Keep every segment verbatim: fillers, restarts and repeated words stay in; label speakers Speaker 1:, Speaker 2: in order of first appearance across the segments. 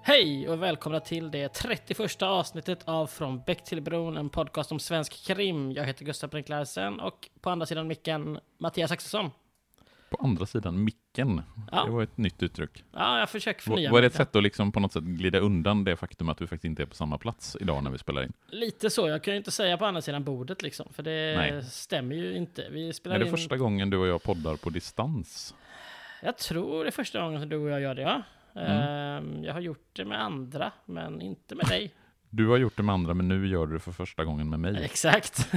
Speaker 1: Hej och välkomna till det trettioförsta avsnittet av Från Bäck till Bron, en podcast om svensk krim. Jag heter Gustav Brink Larsen och på andra sidan micken Mattias Axelsson.
Speaker 2: På andra sidan micken? Ja. Det var ett nytt uttryck.
Speaker 1: Ja, jag försöker förnya.
Speaker 2: Var det ett sätt att liksom på något sätt glida undan det faktum att du faktiskt inte är på samma plats idag när vi spelar in?
Speaker 1: Lite så, jag kan ju inte säga på andra sidan bordet liksom, för det
Speaker 2: Nej.
Speaker 1: stämmer ju inte. Vi spelar
Speaker 2: är det
Speaker 1: in...
Speaker 2: första gången du och jag poddar på distans?
Speaker 1: Jag tror det är första gången som du och jag gör det, ja. Mm. Jag har gjort det med andra, men inte med dig.
Speaker 2: Du har gjort det med andra, men nu gör du det för första gången med mig.
Speaker 1: Exakt.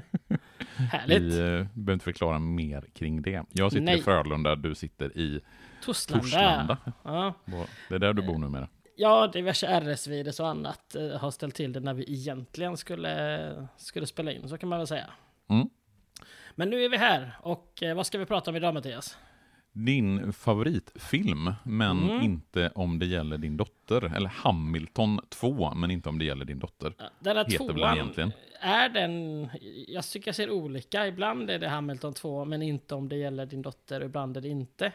Speaker 1: Härligt.
Speaker 2: Vi uh, behöver inte förklara mer kring det. Jag sitter Nej. i Frölunda, du sitter i
Speaker 1: Torslanda.
Speaker 2: Torslanda.
Speaker 1: Ja.
Speaker 2: Det är där du bor numera.
Speaker 1: Ja, diverse R S-virus och annat uh, har ställt till det när vi egentligen skulle, skulle spela in, så kan man väl säga.
Speaker 2: Mm.
Speaker 1: Men nu är vi här, och uh, vad ska vi prata om idag, Mattias?
Speaker 2: Din favoritfilm, men mm. inte om det gäller din dotter. Eller Hamilton två, men inte om det gäller din dotter.
Speaker 1: Den här tvåan, är den... Jag tycker jag ser olika. Ibland är det Hamilton två, men inte om det gäller din dotter. Ibland är det inte.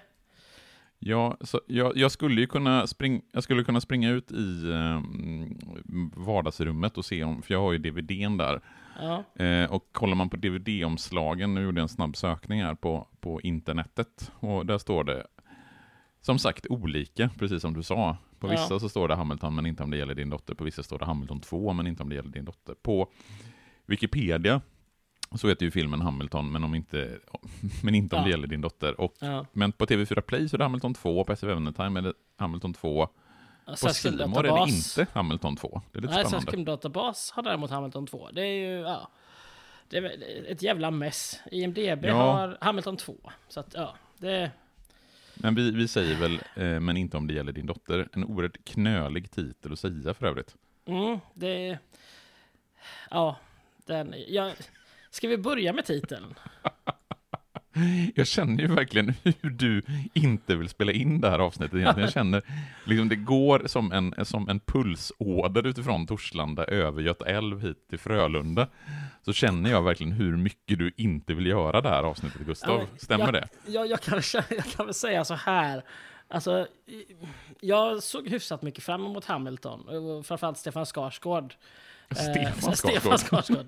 Speaker 2: Ja, så jag, jag, skulle ju kunna spring, jag skulle kunna springa ut i eh, vardagsrummet och se om... För jag har ju D V D:n där. Ja. Eh, och kollar man på D V D-omslagen, nu gjorde jag en snabb sökning här på, på internetet, och där står det som sagt olika, precis som du sa. På vissa ja. så står det Hamilton, men inte om det gäller din dotter. På vissa står det Hamilton två, men inte om det gäller din dotter. På Wikipedia så heter ju filmen Hamilton, men, om inte, men inte om ja. det gäller din dotter. Och, ja. Men på T V fyra Play så är det Hamilton två, på S V N-time är det Hamilton två. På Simor är det inte Hamilton två. Det är lite
Speaker 1: Nej,
Speaker 2: spännande.
Speaker 1: Svensk databas har däremot Hamilton två. Det är ju, ja, det är ett jävla mess. I M D B ja. har Hamilton två. Så att, ja, det...
Speaker 2: Men vi, vi säger väl, eh, men inte om det gäller din dotter. En oerhört knölig titel att säga för övrigt.
Speaker 1: Mm, det... Ja, den... Jag, ska vi börja med titeln?
Speaker 2: Jag känner ju verkligen hur du inte vill spela in det här avsnittet egentligen. Jag känner liksom det går som en, som en pulsåder utifrån Torslanda över Göta älv hit till Frölunda. Så känner jag verkligen hur mycket du inte vill göra det här avsnittet, Gustav. Ja, Stämmer
Speaker 1: jag,
Speaker 2: det?
Speaker 1: Ja, jag, kan, jag kan väl säga så här. Alltså, jag såg hyfsat mycket fram emot Hamilton. Och framförallt Stefan Skarsgård.
Speaker 2: Stefan
Speaker 1: Stefan Skarsgård.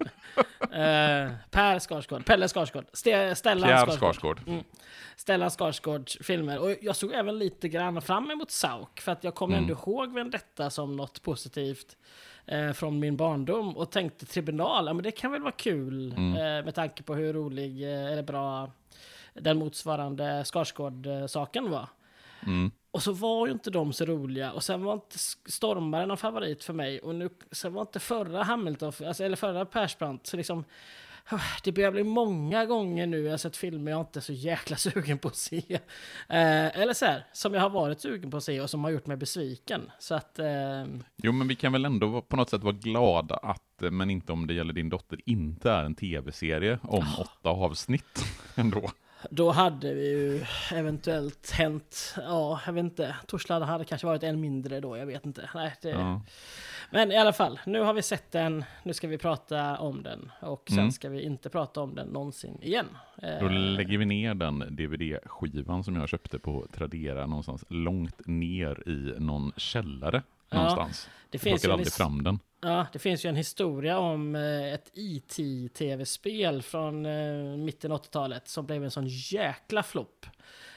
Speaker 1: uh, Per Skarsgård. Pelle Skarsgård. Ste- Stellan Skarsgård.
Speaker 2: Skarsgård.
Speaker 1: Mm. Stellan Skarsgårds filmer. Och jag såg även lite grann fram emot Sauk. För att jag kommer mm. ändå ihåg detta som något positivt eh, från min barndom. Och tänkte Tribunal, ja, men det kan väl vara kul. Mm. Eh, med tanke på hur rolig eh, eller bra den motsvarande Skarsgård-saken var. Mm. Och så var ju inte de så roliga. Och sen var inte Stormaren någon favorit för mig. Och nu, sen var inte förra Hamilton, alltså, eller förra Persbrandt. Så liksom, det börjar bli många gånger nu jag har sett filmer jag inte är så jäkla sugen på att se. Eh, eller så här, som jag har varit sugen på att se och som har gjort mig besviken. Så att... Eh...
Speaker 2: Jo, men vi kan väl ändå på något sätt vara glada att, men inte om det gäller din dotter, inte är en tv-serie om oh. åtta avsnitt ändå.
Speaker 1: Då hade vi ju eventuellt hänt, ja, jag vet inte, Torslanda hade kanske varit en mindre då, jag vet inte. Nej, det... ja. Men i alla fall, nu har vi sett den, nu ska vi prata om den och sen mm. ska vi inte prata om den någonsin igen.
Speaker 2: Då lägger vi ner den D V D-skivan som jag köpte på Tradera någonstans långt ner i någon källare någonstans. Ja, det finns ju aldrig lis- fram den.
Speaker 1: Ja, det finns ju en historia om ett I T-tv-spel från eh, mitten av åttiotalet som blev en sån jäkla flopp.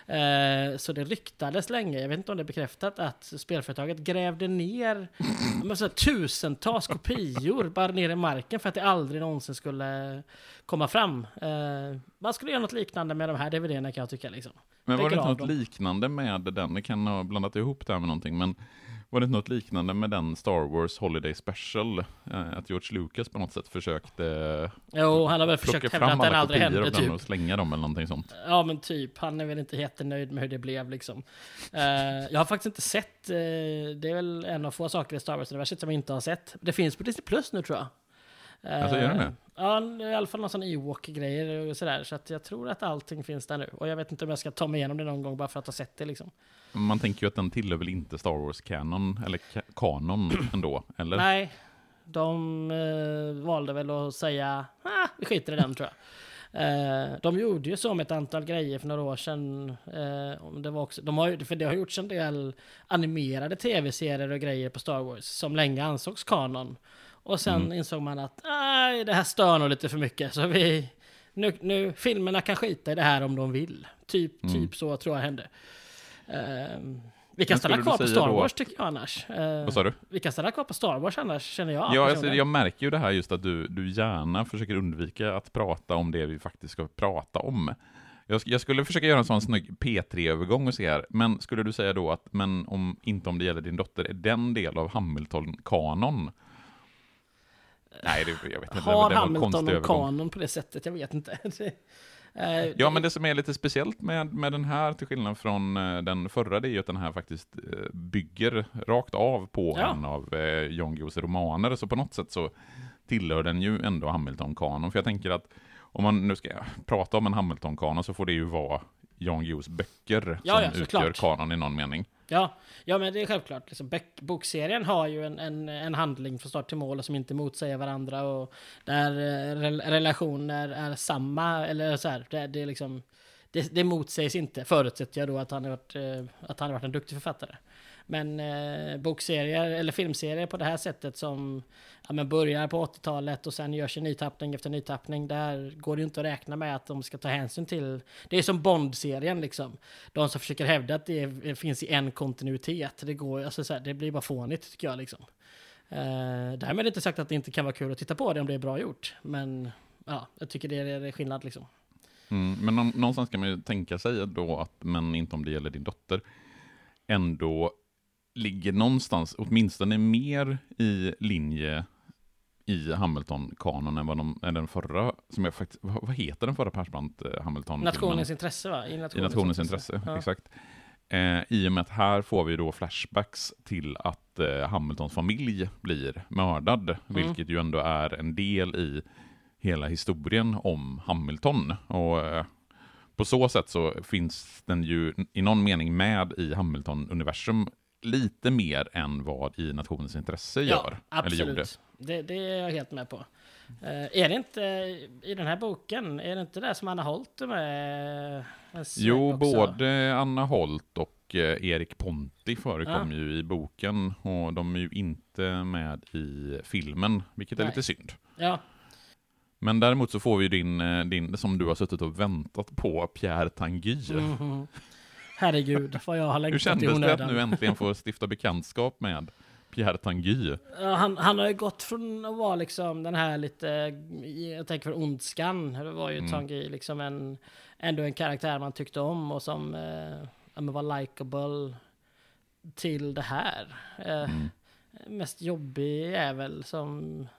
Speaker 1: Eh, så det ryktades länge, jag vet inte om det är bekräftat, att spelföretaget grävde ner men så, tusentals kopior bara ner i marken för att det aldrig någonsin skulle komma fram. Eh, man skulle göra något liknande med de här D V D-erna, kan jag tycka. Liksom.
Speaker 2: Men var det inte något dem. liknande med den? Det kan ha blandat ihop det här med någonting, men var det något liknande med den Star Wars Holiday Special? Eh, att George Lucas på något sätt försökte
Speaker 1: jo, han har väl försökt hävda att den aldrig hände typ.
Speaker 2: Och slänga dem eller någonting sånt.
Speaker 1: Ja, men typ. Han är väl inte jättenöjd med hur det blev liksom. Eh, jag har faktiskt inte sett, eh, det är väl en av få saker i Star Wars-universet som jag inte har sett. Det finns på Disney Plus nu, tror jag.
Speaker 2: Eh, alltså, gör det med?
Speaker 1: Ja, i alla fall någon sån Ewok-grejer och sådär. Så att jag tror att allting finns där nu. Och jag vet inte om jag ska ta mig igenom det någon gång bara för att ha sett det liksom.
Speaker 2: Man tänker ju att den tillhör väl inte Star Wars-kanon, eller ka- kanon ändå, eller?
Speaker 1: Nej, de eh, valde väl att säga, ah, vi skiter i den, tror jag. Uh, de gjorde ju så med ett antal grejer för några år sedan. Uh, det var också, de har, för det har gjorts en del animerade tv-serier och grejer på Star Wars som länge ansågs kanon. Och sen mm. insåg man att nej, det här stör nog lite för mycket. Så vi, nu, nu, filmerna kan skita i det här om de vill. Typ, mm. typ så tror jag hände. Uh, vi kan stanna kvar på Star Wars då, tycker jag annars. Uh,
Speaker 2: vad sa du?
Speaker 1: Vi kan stanna kvar på Star Wars annars, känner jag.
Speaker 2: Ja, alltså, jag märker ju det här just att du, du gärna försöker undvika att prata om det vi faktiskt ska prata om. Jag, jag skulle försöka göra en sån snygg P tre-övergång och se här. Men skulle du säga då att, men om inte om det gäller din dotter, är den del av Hamilton-kanon? Nej, det, jag vet inte.
Speaker 1: Har
Speaker 2: det var
Speaker 1: Hamilton en kanon på det sättet? Jag vet inte.
Speaker 2: Uh, ja, men det som är lite speciellt med, med den här, till skillnad från uh, den förra, det är ju att den här faktiskt uh, bygger rakt av på ja. en av uh, Jan Guillous romaner. Så på något sätt så tillhör den ju ändå Hamilton-kanon. För jag tänker att om man nu ska prata om en Hamilton-kanon så får det ju vara Jan Guillous böcker
Speaker 1: ja,
Speaker 2: som
Speaker 1: ja,
Speaker 2: utgör
Speaker 1: klart.
Speaker 2: kanon i någon mening.
Speaker 1: Ja, ja men det är självklart. Liksom, bokserien har ju en, en, en handling från start till mål som inte motsäger varandra och där re, relationer är samma eller så här. Det, det, är liksom, det, det motsägs inte, förutsätter jag då att han har varit, att han har varit en duktig författare. Men eh, bokserier eller filmserier på det här sättet som ja, men börjar på åttiotalet och sen görs en nytappning efter nytappning, där går det ju inte att räkna med att de ska ta hänsyn till. Det är som Bond-serien liksom. De som försöker hävda att det är, finns i en kontinuitet. Det går, alltså, så här, det blir bara fånigt tycker jag liksom. Eh, därmed är det inte sagt att det inte kan vara kul att titta på det om det är bra gjort. Men ja, jag tycker det är, det är skillnad liksom.
Speaker 2: Mm, men någonstans kan man ju tänka sig då att, men inte om det gäller din dotter, ändå ligger någonstans åtminstone mer i linje i Hamilton-kanon än vad de, än den förra, som jag faktiskt, vad, vad heter den förra Persbrandt Hamilton?
Speaker 1: Nationens intresse va? I Nationens,
Speaker 2: I nationens intresse, intresse ja. Exakt. Eh, I och med att här får vi då flashbacks till att eh, Hamiltons familj blir mördad, mm. vilket ju ändå är en del i hela historien om Hamilton. Och eh, på så sätt så finns den ju i någon mening med i Hamilton-universum lite mer än vad i nationens intresse gör.
Speaker 1: Ja, absolut.
Speaker 2: Eller gjorde.
Speaker 1: Det, det är jag helt med på. Uh, är det inte i den här boken, är det inte det som Anna Holt är med?
Speaker 2: Jo,
Speaker 1: också?
Speaker 2: både Anna Holt och eh, Erik Ponti förekom
Speaker 1: ja.
Speaker 2: ju i boken, och de är ju inte med i filmen, vilket Nej. är lite synd.
Speaker 1: Ja.
Speaker 2: Men däremot så får vi din, din som du har suttit och väntat på, Pierre Tanguy.
Speaker 1: Mm-hmm. Herregud, vad jag har längtat i onödan.
Speaker 2: Hur kändes det att nu äntligen få stifta bekantskap med Pierre Tanguy?
Speaker 1: Ja, han, han har ju gått från att vara liksom den här lite, jag tänker för ondskan. Det var ju mm. Tanguy liksom en, ändå en karaktär man tyckte om och som eh, var likeable till det här. Eh, mm. Mest jobbig är väl som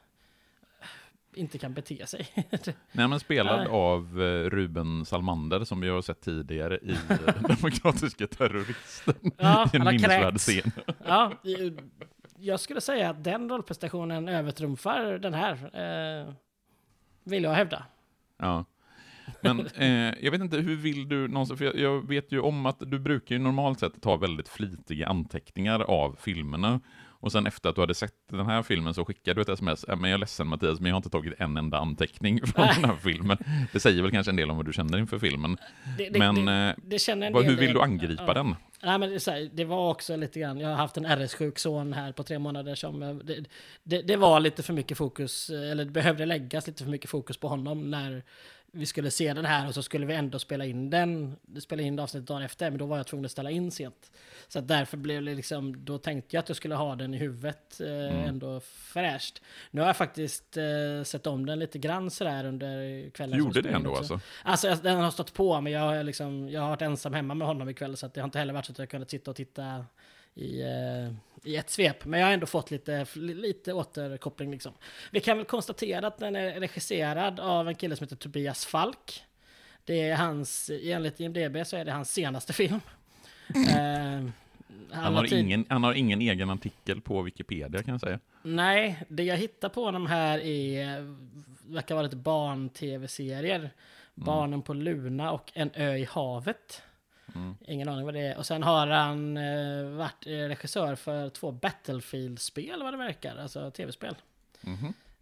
Speaker 1: inte kan bete sig.
Speaker 2: Nej, men spelad Nej. av Ruben Salmander som vi har sett tidigare i Demokratiska terroristen.
Speaker 1: Ja,
Speaker 2: i en minnesvärd scen.
Speaker 1: Ja, jag skulle säga att den rollprestationen övertrumfar den här. Eh, vill jag hävda.
Speaker 2: Ja. Men eh, jag vet inte, hur vill du någonstans, för jag, jag vet ju om att du brukar ju normalt sett ta väldigt flitiga anteckningar av filmerna. Och sen efter att du hade sett den här filmen så skickade du ett sms. Men jag är ledsen Mattias, men jag har inte tagit en enda anteckning från den här filmen. Det säger väl kanske en del om vad du känner inför filmen. Det, det, men det, det känner vad, hur vill du angripa ja. den?
Speaker 1: Nej, men det, så här, det var också lite grann, jag har haft en R S-sjuk son här på tre månader som, det, det, det var lite för mycket fokus, eller det behövde läggas lite för mycket fokus på honom när vi skulle se den här, och så skulle vi ändå spela in den, spela in avsnittet dagen efter, men då var jag tvungen att ställa in sent. Så att därför blev det liksom, då tänkte jag att jag skulle ha den i huvudet eh, mm. ändå fräscht. Nu har jag faktiskt eh, sett om den lite grann sådär under kvällen.
Speaker 2: Du gjorde det ändå alltså?
Speaker 1: Alltså jag, den har stått på, men jag har, liksom, jag har varit ensam hemma med honom ikväll, så att det har inte heller varit så att jag kunnat sitta och titta i, eh, i ett svep. Men jag har ändå fått lite, lite återkoppling liksom. Vi kan väl konstatera att den är regisserad av en kille som heter Tobias Falk. Det är hans, enligt I M D B så är det hans senaste film. eh, han,
Speaker 2: han, har ingen, han har ingen egen artikel på Wikipedia kan jag säga.
Speaker 1: Nej, det jag hittar på honom här är, verkar vara lite barn-tv-serier. Mm. Barnen på Luna och En ö i havet. Mm. Ingen aning vad det är. Och sen har han eh, varit regissör för två Battlefield-spel, vad det verkar. Alltså tv-spel. Mm-hmm.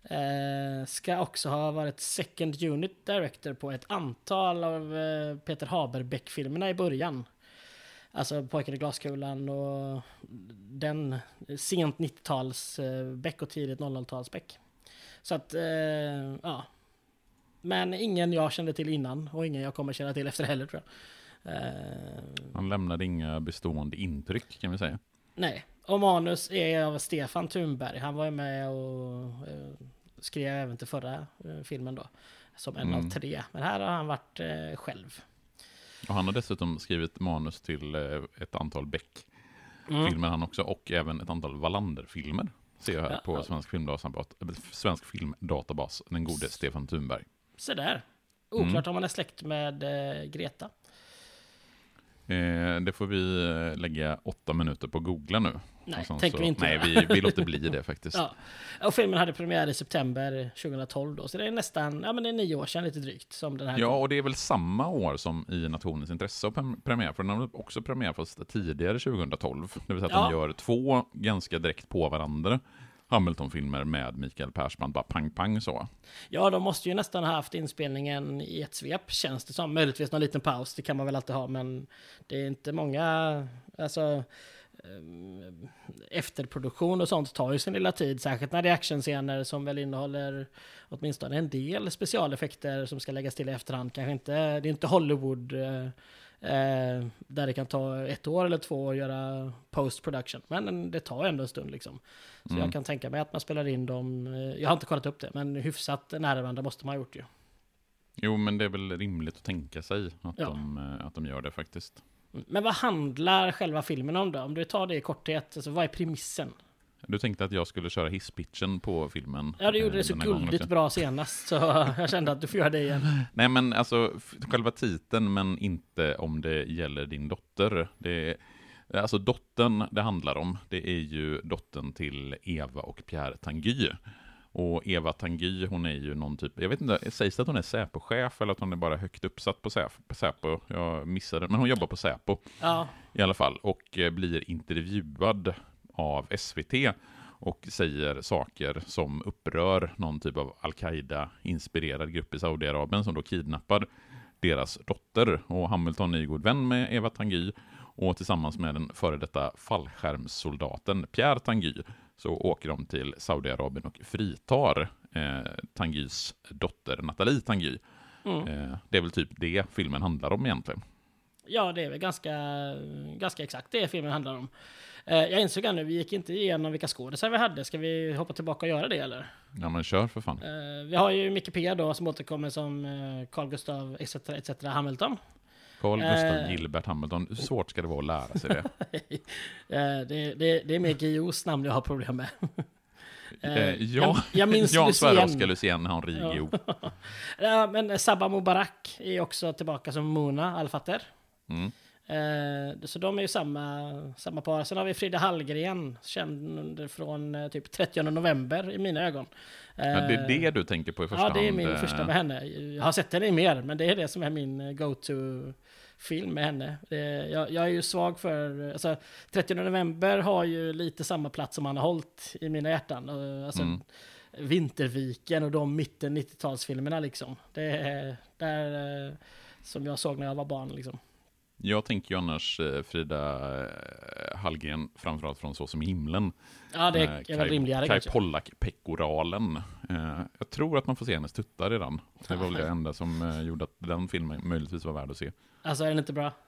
Speaker 1: Eh, ska också ha varit second unit director på ett antal av eh, Peter Haber-Beck-filmerna i början. Alltså Pojken i glaskulan och den sent nittio-tals eh, Beck och tidigt noll noll-tals Beck. Så att, eh, ja. Men ingen jag kände till innan och ingen jag kommer känna till efter heller, tror jag. Eh,
Speaker 2: Han lämnade inga bestående intryck, kan vi säga.
Speaker 1: Nej, och manus är av Stefan Thunberg. Han var ju med och eh, skrev även till förra eh, filmen då. Som en mm. av tre. Men här har han varit eh, själv.
Speaker 2: Och han har dessutom skrivit manus till eh, ett antal Beck-filmer mm. han också. Och även ett antal Wallander-filmer. Ser jag här ja, på ja. Svensk Filmdatabas, Svensk Filmdatabas, den gode Stefan Thunberg.
Speaker 1: Så där. Oklart mm. om man är släkt med eh, Greta.
Speaker 2: Eh, det får vi lägga åtta minuter på att googla nu.
Speaker 1: Nej, tänker
Speaker 2: så,
Speaker 1: vi inte.
Speaker 2: Nej, vi, vi låter bli det faktiskt.
Speaker 1: Ja. Och filmen hade premiär i september tjugohundratolv då, så det är nästan, ja men det är nio år sedan lite drygt som den här.
Speaker 2: Ja, och det är väl samma år som i Nationens intresse av premiär, för den har också premiär fast tidigare tjugohundratolv. Det vill säga att ja. de gör två ganska direkt på varandra Hamilton-filmer med Mikael Persbrandt, bara pang-pang så.
Speaker 1: Ja, de måste ju nästan ha haft inspelningen i ett svep, känns det som. Möjligtvis någon liten paus, det kan man väl alltid ha, men det är inte många, alltså efterproduktion och sånt tar ju sin lilla tid, särskilt när det är actionscener som väl innehåller åtminstone en del specialeffekter som ska läggas till i efterhand. Kanske inte, det är inte Hollywood eh, Eh, där det kan ta ett år eller två att göra post-production, men det tar ändå en stund liksom. Så mm. jag kan tänka mig att man spelar in dem, eh, jag har inte kollat upp det, men hyfsat nära varandra måste man ha gjort ju.
Speaker 2: Jo, men det är väl rimligt att tänka sig att, ja. de, att de gör det faktiskt.
Speaker 1: Men vad handlar själva filmen om då? Om du tar det i korthet, alltså, vad är premissen?
Speaker 2: Du tänkte att jag skulle köra hisspitchen på filmen.
Speaker 1: Ja, du gjorde det så guldigt bra senast, så jag kände att du får göra det igen.
Speaker 2: Nej, men alltså själva titeln, men inte om det gäller din dotter. Det är, alltså dottern det handlar om, det är ju dottern till Eva och Pierre Tanguy. Och Eva Tanguy, hon är ju någon typ, jag vet inte, sägs det att hon är Säpo-chef eller att hon är bara högt uppsatt på Säpo? Jag missade det, men hon jobbar på Säpo
Speaker 1: ja.
Speaker 2: i alla fall. Och blir intervjuad av S V T och säger saker som upprör någon typ av Al-Qaida-inspirerad grupp i Saudiarabien som då kidnappar deras dotter. Och Hamilton är god vän med Eva Tanguy, och tillsammans med den före detta fallskärmssoldaten Pierre Tanguy så åker de till Saudiarabien och fritar eh, Tanguys dotter Nathalie Tanguy. Mm. Eh, det är väl typ det filmen handlar om egentligen.
Speaker 1: Ja, det är väl ganska, ganska exakt det filmen handlar om. Eh, jag insåg nu, vi gick inte igenom vilka skådespelare vi hade. Ska vi hoppa tillbaka och göra det, eller?
Speaker 2: Ja, men kör för fan.
Speaker 1: Eh, vi har ju Micke P då, som återkommer som eh, Carl Gustav et cetera et cetera Hamilton.
Speaker 2: Carl Gustav eh, Gilbert Hamilton. Hur svårt ska det vara att lära sig det?
Speaker 1: eh, det, det, det är mer G O's namn jag har problem med.
Speaker 2: Eh, ja, jag, jag minns Jan Sverre Lucien, han Rigio.
Speaker 1: Ja. Ja, men Sabah Mubarak är också tillbaka som Mona Al-Fatter.
Speaker 2: Mm.
Speaker 1: Eh, så de är ju samma, samma par. Sen har vi Frida Hallgren, känd från eh, typ trettionde november i mina ögon.
Speaker 2: Eh, ja, det är det du tänker på i första hand?
Speaker 1: Ja, det är min hand. första med henne. Jag har sett henne i mer, men det är det som är min go-to-film med henne. Eh, jag, jag är ju svag för... Alltså, trettionde november har ju lite samma plats som han har hållit i mina hjärtan. Alltså, mm. Vinterviken och de mitten nittio-talsfilmerna liksom. Det är där eh, som jag såg när jag var barn liksom.
Speaker 2: Jag tänker ju annars eh, Frida eh, Hallgren framförallt från Så som i himlen.
Speaker 1: Ja, det är eh, väl rimligare.
Speaker 2: Kai Pollak-pekoralen. Eh, jag tror att man får se hennes tuttar redan. Det var väl det enda som eh, gjorde att den filmen möjligtvis var värd att se.
Speaker 1: Alltså, är den inte bra?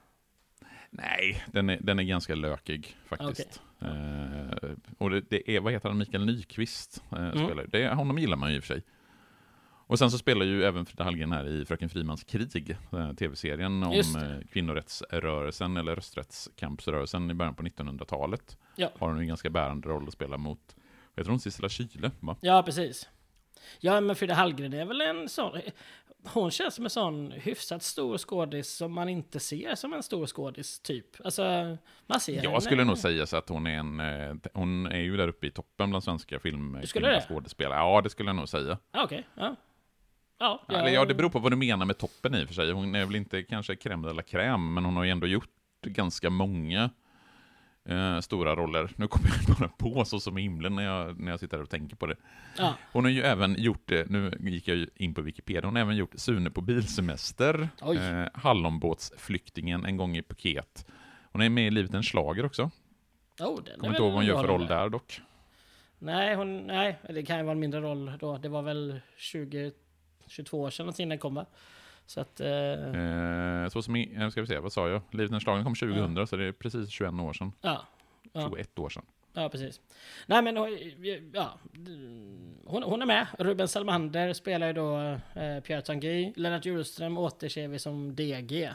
Speaker 2: Nej, den är, den är ganska lökig faktiskt. Okay. Eh, och det, det är, vad heter han, Mikael Nyqvist eh, mm. spelar. Det, honom gillar man ju i och för sig. Och sen så spelar ju även Frida Hallgren här i Fröken Frimans krig, tv-serien om kvinnorättsrörelsen eller rösträttskampsrörelsen i början på nittonhundratalet. Ja. Har hon en ganska bärande roll att spela mot, vad heter hon, Sissela Kyle, va?
Speaker 1: Ja, precis. Ja, men Frida Hallgren är väl en sån... Hon känns som en sån hyfsat stor skådis som man inte ser som en stor skådis typ. Alltså, man ser
Speaker 2: Jag
Speaker 1: henne.
Speaker 2: skulle nog säga så att hon är en... Hon är ju där uppe i toppen bland svenska filmskådespelare. Ja, det skulle jag nog säga.
Speaker 1: Okej, okay, ja. Ja,
Speaker 2: jag... Eller, ja, det beror på vad du menar med toppen i och för sig. Hon är väl inte kanske crème de la crème, men hon har ju ändå gjort ganska många eh, stora roller. Nu kommer jag bara på så som i himlen när jag, när jag sitter här och tänker på det.
Speaker 1: Ja.
Speaker 2: Hon har ju även gjort det, nu gick jag ju in på Wikipedia, hon har även gjort Sune på bilsemester, eh, Hallonbåtsflyktingen, En gång i Phuket. Hon är med i Livet en slager också.
Speaker 1: Oh, den
Speaker 2: kommer inte ihåg vad hon gör för roll där dock.
Speaker 1: Nej, hon, nej, det kan ju vara en mindre roll då. Det var väl tjugo tjugotvå år sedan innan den kom. Så att... Eh...
Speaker 2: Eh, så som i, ska vi se, vad sa jag? Livet en slager kom tjugohundra, ja. Så det är precis tjugoett år sedan.
Speaker 1: Ja. ja.
Speaker 2: tjugoett år sedan.
Speaker 1: Ja, precis. Nej, men ja, hon, hon är med. Ruben Selmander spelar ju då eh, Pierre Tanguy. Lennart Hjulström återser vi som D G.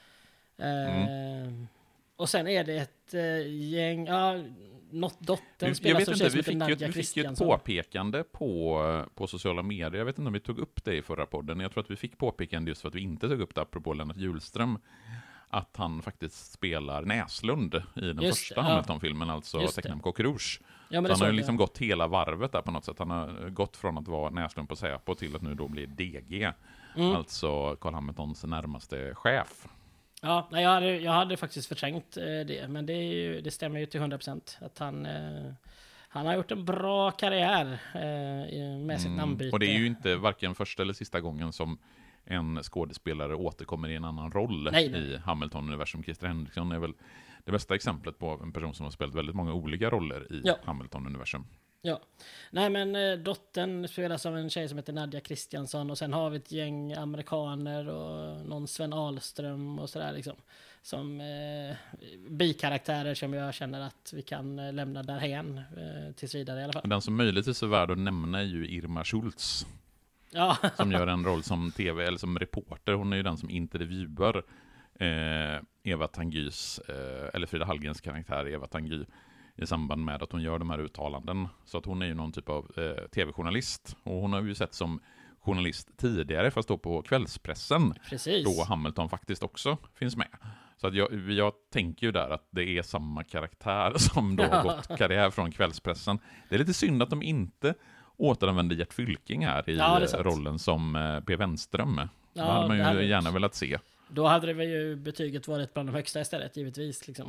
Speaker 1: Eh, mm. Och sen är det ett eh, gäng... Ja, något dottern spelar som tjej som heter Nadja Christiansson. Vi fick ju ett påpekande
Speaker 2: på, på sociala medier. Jag vet inte om vi tog upp det i förra podden. Jag tror att vi fick påpekande just för att vi inte tog upp det apropå Lennart Hjulström. Att han faktiskt spelar Näslund i den just, första ja. Hamilton-filmen, alltså Tecknam Coq Rouge. Ja, han har ju liksom det. gått hela varvet där på något sätt. Han har gått från att vara Näslund på Säpo till att nu då bli D G. Mm. Alltså Carl Hamiltons närmaste chef.
Speaker 1: Ja, jag hade, jag hade faktiskt förträngt eh, det, men det, är ju, det stämmer ju till hundra procent att han, eh, han har gjort en bra karriär eh, med sitt mm. namnbyte.
Speaker 2: Och det är ju inte varken första eller sista gången som en skådespelare återkommer i en annan roll nej, nej. i Hamilton-universum. Christer Henriksson är väl det bästa exemplet på en person som har spelat väldigt många olika roller i ja. Hamilton-universum.
Speaker 1: Ja, nej men eh, dottern spelas av en tjej som heter Nadja Christiansson och sen har vi ett gäng amerikaner och någon Sven Ahlström och sådär liksom. Som eh, bikaraktärer som jag känner att vi kan eh, lämna därhen eh, tills vidare i alla fall.
Speaker 2: Den som möjligtvis är värd att nämna är ju Irma Schultz.
Speaker 1: Ja.
Speaker 2: Som gör en roll som tv eller som reporter. Hon är ju den som intervjuar eh, Eva Tangys eh, eller Frida Hallgrens karaktär Eva Tangy i samband med att hon gör de här uttalanden. Så att hon är ju någon typ av eh, tv-journalist. Och hon har ju sett som journalist tidigare, fast då på kvällspressen.
Speaker 1: Precis.
Speaker 2: Då Hamilton faktiskt också finns med. Så att jag, jag tänker ju där att det är samma karaktär som då har gått karriär från kvällspressen. Det är lite synd att de inte återanvänder Gert Fylking här i ja, rollen som eh, P. Wenström. Ja, det hade man ju hade gärna velat se.
Speaker 1: Då hade det ju betyget varit bland de högsta istället, givetvis liksom.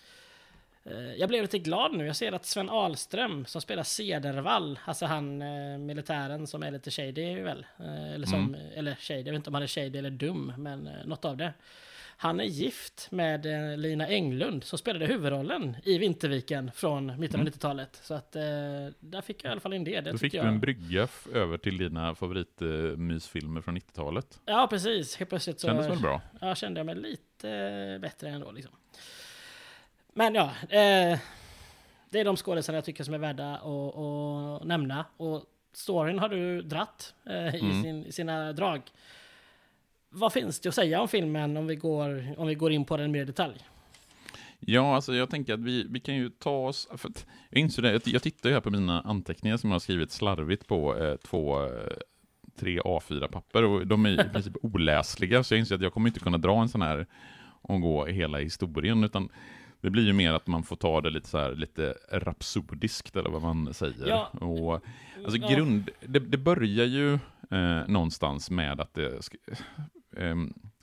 Speaker 1: Jag blev lite glad nu. Jag ser att Sven Ahlström som spelar Cedervall, alltså han eh, militären som är lite shady väl, eh, eller som mm. eller shady, jag vet inte om han är shady eller dum, men eh, något av det. Han är gift med eh, Lina Englund som spelade huvudrollen i Vinterviken från mitten av mm. nittiotalet. Så att eh, där fick jag i alla fall in det. det
Speaker 2: Då fick
Speaker 1: jag.
Speaker 2: du en brygga f- över till dina favoritmysfilmer eh, från nittiotalet.
Speaker 1: Ja, precis. Helt plötsligt så
Speaker 2: kändes väl bra.
Speaker 1: Ja, kände jag mig lite eh, bättre ändå liksom. Men ja, eh, det är de skådespelare jag tycker som är värda att, att nämna. Och storyn har du dratt eh, i, mm. sin, i sina drag. Vad finns det att säga om filmen om vi går, om vi går in på den mer i detalj?
Speaker 2: Ja, alltså jag tänker att vi, vi kan ju ta oss... För att jag inser det, jag, jag tittar ju här på mina anteckningar som jag har skrivit slarvigt på eh, två... Eh, tre A fyra papper och de är i princip oläsliga, så jag inser att jag kommer inte kunna dra en sån här och gå hela historien, utan det blir ju mer att man får ta det lite så här, lite rapsodiskt eller vad man säger. Ja. Och, alltså ja. grund, det, det börjar ju eh, någonstans med att det ska, eh,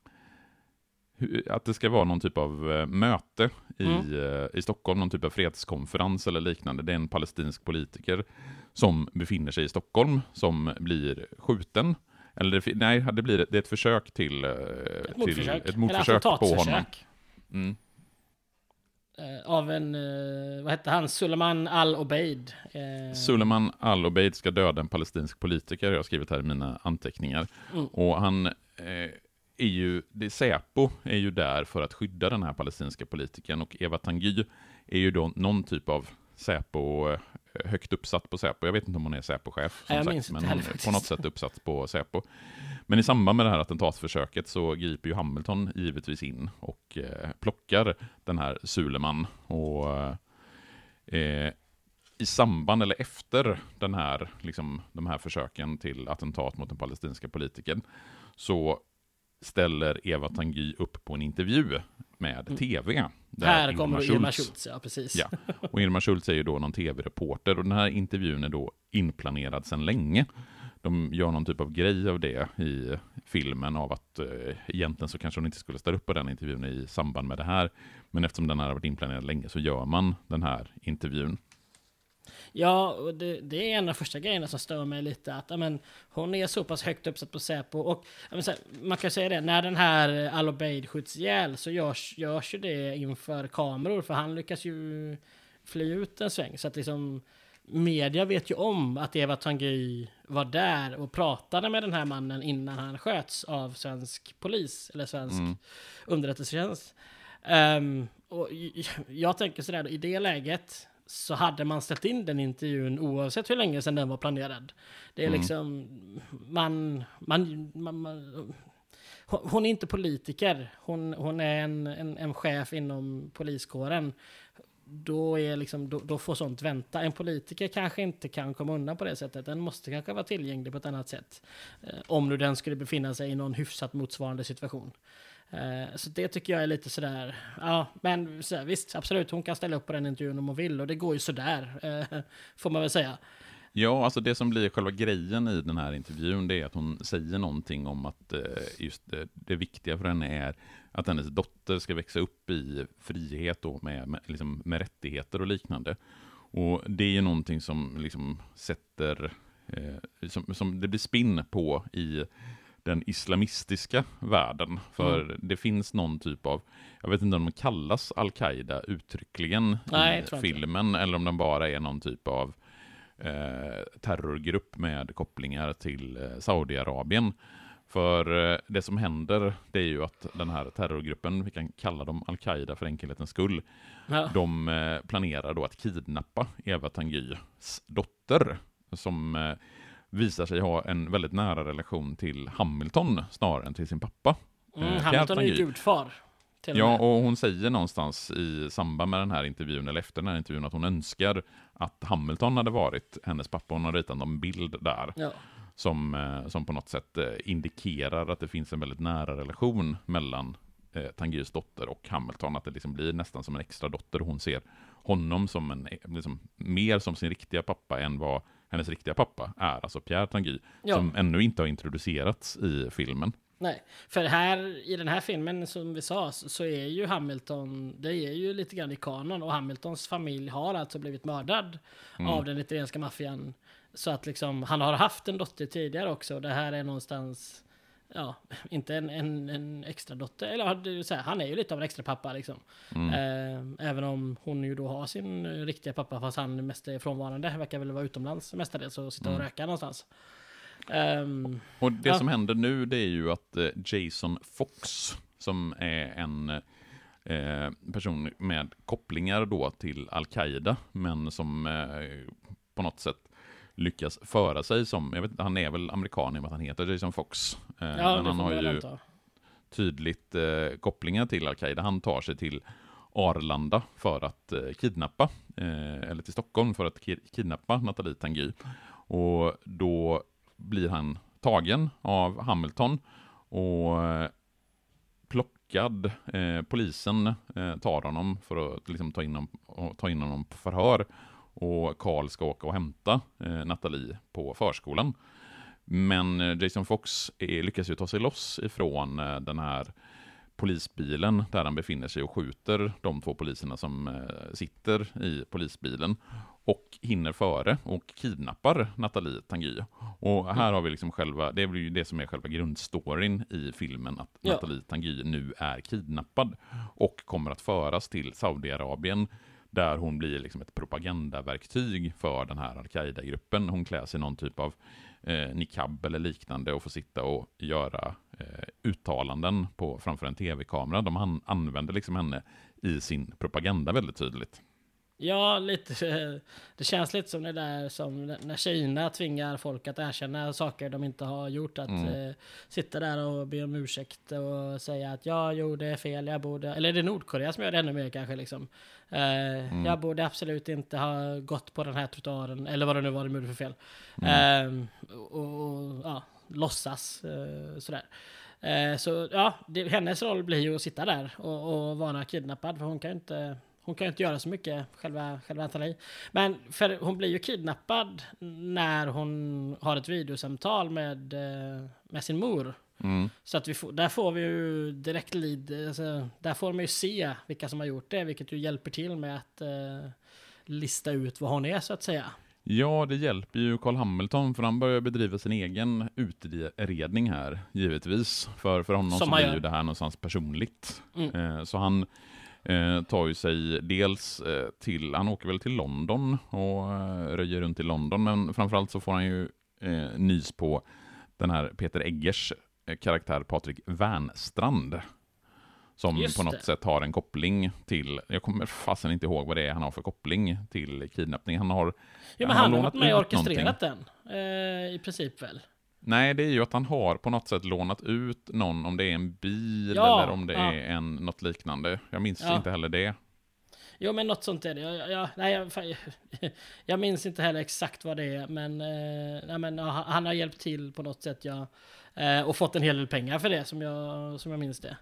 Speaker 2: att det ska vara någon typ av eh, möte i, mm. eh, i Stockholm, någon typ av fredskonferens eller liknande. Det är en palestinsk politiker som befinner sig i Stockholm som blir skjuten. Eller nej, det blir det är ett försök till ett till
Speaker 1: motförsök,
Speaker 2: ett motförsök på honom. Mm.
Speaker 1: Av en, vad hette han? Suleiman al-Obeid.
Speaker 2: Suleiman al-Obeid ska döda en palestinsk politiker, jag har skrivit här i mina anteckningar. Mm. Och han eh, är ju, det Säpo är ju där för att skydda den här palestinska politikern, och Eva Tanguy är ju då någon typ av Säpo, högt uppsatt på Säpo. Jag vet inte om hon är Säpo-chef, som sagt, men hon är på något sätt uppsatt på Säpo. Men i samband med det här attentatförsöket så griper ju Hamilton givetvis in och eh, plockar den här Suleiman. Och eh, i samband eller efter den här, liksom, de här försöken till attentat mot den palestinska politikern så ställer Eva Tanguy upp på en intervju med mm. tv.
Speaker 1: Där här kommer Irma, Irma Schultz, ja precis.
Speaker 2: Ja. Och Irma Schultz är ju då någon tv-reporter, och den här intervjun är då inplanerad sedan länge. de gör någon typ av grej av det i filmen, av att eh, egentligen så kanske hon inte skulle ställa upp på den intervjun i samband med det här. Men eftersom den här har varit inplanerad länge så gör man den här intervjun.
Speaker 1: Ja, och det, det är en av första grejerna som stör mig lite, att amen, hon är så pass högt uppsatt på Säpo, och amen, så här, man kan säga det, när den här Al-Obeid skjuts ihjäl så görs, görs ju det inför kameror, för han lyckas ju fly ut en sväng, så att liksom media vet ju om att Eva Tanguy var där och pratade med den här mannen innan han sköts av svensk polis eller svensk mm. underrättelsetjänst. Um, och jag tänker sådär, i det läget så hade man ställt in den intervjun oavsett hur länge sedan den var planerad. Det är mm. liksom man, man, man, man hon är inte politiker. Hon, hon är en, en, en chef inom poliskåren. Då, är liksom, då, då får sånt vänta. En politiker kanske inte kan komma undan på det sättet. Den måste kanske vara tillgänglig på ett annat sätt. Eh, om nu den skulle befinna sig i någon hyfsat motsvarande situation. Eh, så det tycker jag är lite sådär. Ja, men så, visst, absolut. Hon kan ställa upp på den intervjun om hon vill. Och det går ju sådär, eh, får man väl säga.
Speaker 2: Ja, alltså det som blir själva grejen i den här intervjun, det är att hon säger någonting om att just det, det viktiga för henne är att hennes dotter ska växa upp i frihet och med, med, liksom med rättigheter och liknande. Och det är ju någonting som liksom sätter, eh, som, som det blir spinn på i den islamistiska världen. För mm. det finns någon typ av, jag vet inte om de kallas Al-Qaida uttryckligen Nej, i filmen, inte. Eller om de bara är någon typ av Eh, terrorgrupp med kopplingar till eh, Saudiarabien. För eh, det som händer, det är ju att den här terrorgruppen, vi kan kalla dem Al-Qaida för enkelhetens skull, ja. de eh, planerar då att kidnappa Eva Tangys dotter, som eh, visar sig ha en väldigt nära relation till Hamilton snarare än till sin pappa.
Speaker 1: Mm, eh, Hamilton är ju gudfar.
Speaker 2: Ja, och hon säger någonstans i samband med den här intervjun, eller efter den här intervjun, att hon önskar att Hamilton hade varit hennes pappa. Hon har ritat en bild där ja. som, som på något sätt indikerar att det finns en väldigt nära relation mellan eh, Tangys dotter och Hamilton. Att det liksom blir nästan som en extra dotter. Hon ser honom som en, liksom, mer som sin riktiga pappa än vad hennes riktiga pappa är. Alltså Pierre Tanguy, ja. som ännu inte har introducerats i filmen.
Speaker 1: Nej, för här i den här filmen som vi sa så är ju Hamilton, det är ju lite grann i kanon, och Hamiltons familj har alltså blivit mördad mm. av den italienska maffian, så att liksom han har haft en dotter tidigare också, och det här är någonstans ja, inte en, en, en extra dotter, eller det vill säga, han är ju lite av en extra pappa liksom. Mm. Eh, även om hon ju då har sin riktiga pappa, fast han mest är frånvarande, verkar väl vara utomlands mestadels och sitta och mm. röka någonstans. Um,
Speaker 2: och det
Speaker 1: ja.
Speaker 2: som händer nu, det är ju att eh, Jason Fox, som är en eh, person med kopplingar då till Al-Qaida, men som eh, på något sätt lyckas föra sig som, jag vet inte, han är väl amerikan i och med att han heter Jason Fox. Eh,
Speaker 1: ja,
Speaker 2: men han har ju anta. tydligt eh, kopplingar till Al-Qaida. Han tar sig till Arlanda för att eh, kidnappa, eh, eller till Stockholm för att ki- kidnappa Nathalie Tanguy. Och då blir han tagen av Hamilton och eh, plockad. Eh, polisen eh, tar honom för att liksom, ta, in honom, ta in honom på förhör. Och Carl ska åka och hämta eh, Nathalie på förskolan. Men eh, Jason Fox är, lyckas ju ta sig loss ifrån eh, den här polisbilen där han befinner sig och skjuter de två poliserna som eh, sitter i polisbilen och hinner före och kidnappar Nathalie Tanguy. Och här har vi liksom själva, det är ju det som är själva grundstoryn i filmen, att ja. Nathalie Tanguy nu är kidnappad och kommer att föras till Saudiarabien, där hon blir liksom ett propagandaverktyg för den här Al-Qaida-gruppen. Hon klär sig någon typ av eh, niqab eller liknande och får sitta och göra eh, uttalanden på, framför en tv-kamera. De an- använder liksom henne i sin propaganda väldigt tydligt.
Speaker 1: Ja, lite. Det känns lite som det där som när Kina tvingar folk att erkänna saker de inte har gjort. Att mm. eh, sitta där och be om ursäkt och säga att jag gjorde fel, jag borde... Eller är det Nordkorea som gör det ännu mer kanske liksom. Eh, mm. Jag borde absolut inte ha gått på den här trottoaren, eller vad det nu var de gjorde för fel. Mm. Eh, och, och ja, låtsas eh, sådär. Eh, så ja, det, hennes roll blir ju att sitta där och, och vara kidnappad, för hon kan ju inte... hon kan ju inte göra så mycket själva, själva Nathalie. Men för hon blir ju kidnappad när hon har ett videosamtal med, med sin mor.
Speaker 2: Mm.
Speaker 1: Så att vi får, där får vi ju direkt lid, alltså, där får man ju se vilka som har gjort det, vilket ju hjälper till med att uh, lista ut vad hon är, så att säga. Ja,
Speaker 2: det hjälper ju Carl Hamilton, för han börjar bedriva sin egen utredning här, givetvis. För, för honom som så blir gör. ju det här någonstans personligt. Mm. Eh, så han eh, tar ju sig dels eh, till, han åker väl till London och eh, röjer runt i London, men framförallt så får han ju eh, nys på den här Peter Eggers eh, karaktär Patrik Wernstrand. Som Just på något det. sätt har en koppling till, jag kommer fasen inte ihåg vad det är han har för koppling till kidnappning. Han har,
Speaker 1: jo, men han, han har varit med och orkestrerat den, eh, i princip väl.
Speaker 2: Nej, det är ju att han har på något sätt lånat ut någon, om det är en bil ja, eller om det ja. är en, något liknande. Jag minns ja. inte heller det.
Speaker 1: Jo, men något sånt är det. Jag, jag, nej, jag, jag minns inte heller exakt vad det är, men, eh, nej, men han har hjälpt till på något sätt, ja, eh, och fått en hel del pengar för det, som jag, som jag minns det.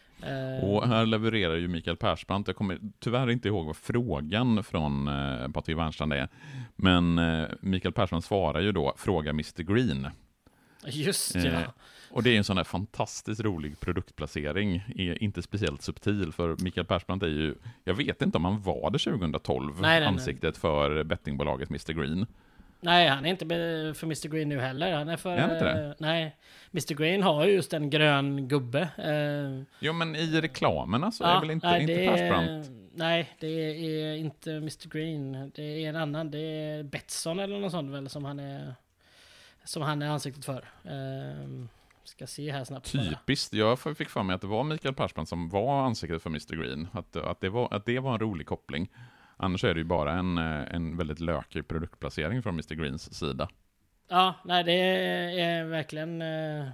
Speaker 2: Och här levererar ju Mikael Persbrandt. Jag kommer tyvärr inte ihåg vad frågan från eh, Patrik Wernstrand är. Men eh, Mikael Persbrandt svarar ju då, fråga mister Green.
Speaker 1: Just ja. Eh,
Speaker 2: och det är en sån här fantastiskt rolig produktplacering. Är inte speciellt subtil, för Mikael Persbrandt är ju, jag vet inte om han var det tjugohundratolv, nej, nej, ansiktet nej. för bettingbolaget mister Green.
Speaker 1: Nej, han är inte för mister Green nu heller. Han är för...
Speaker 2: Är inte det?
Speaker 1: Nej, mister Green har ju just en grön gubbe. Uh,
Speaker 2: jo, men i reklamerna så ja, är väl inte, nej, inte Persbrandt?
Speaker 1: Nej, det är inte mister Green. Det är en annan. Det är Betsson eller något sånt väl som han är, som han är ansiktet för. Uh, ska se här snabbt.
Speaker 2: Typiskt. Jag fick för mig att det var Mikael Persbrandt som var ansiktet för mister Green. Att, att, det var, att det var en rolig koppling. Annars är det ju bara en, en väldigt lökig produktplacering från mister Greens sida.
Speaker 1: Ja, nej, det är verkligen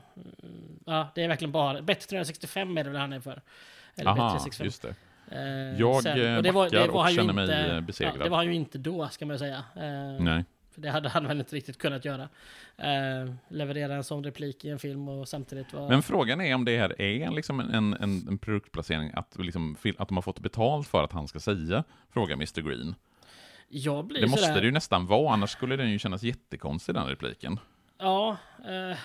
Speaker 1: ja, det är verkligen bara Bet trehundrasextiofem är det väl han är för.
Speaker 2: Eller Aha, Bet trehundrasextiofem. Just det. Jag sen, och det var, det var och känner inte, mig besegrad. Ja,
Speaker 1: det var han ju inte då, ska man säga.
Speaker 2: Nej.
Speaker 1: För det hade han väl inte riktigt kunnat göra. Uh, leverera en sån replik i en film och samtidigt vara...
Speaker 2: Men frågan är om det här är liksom en, en, en produktplacering, att, liksom, att de har fått betalt för att han ska säga fråga mister Green.
Speaker 1: Jag blir
Speaker 2: det måste
Speaker 1: sådär...
Speaker 2: det ju nästan vara, annars skulle den ju kännas jättekonstig, den repliken.
Speaker 1: Ja, uh...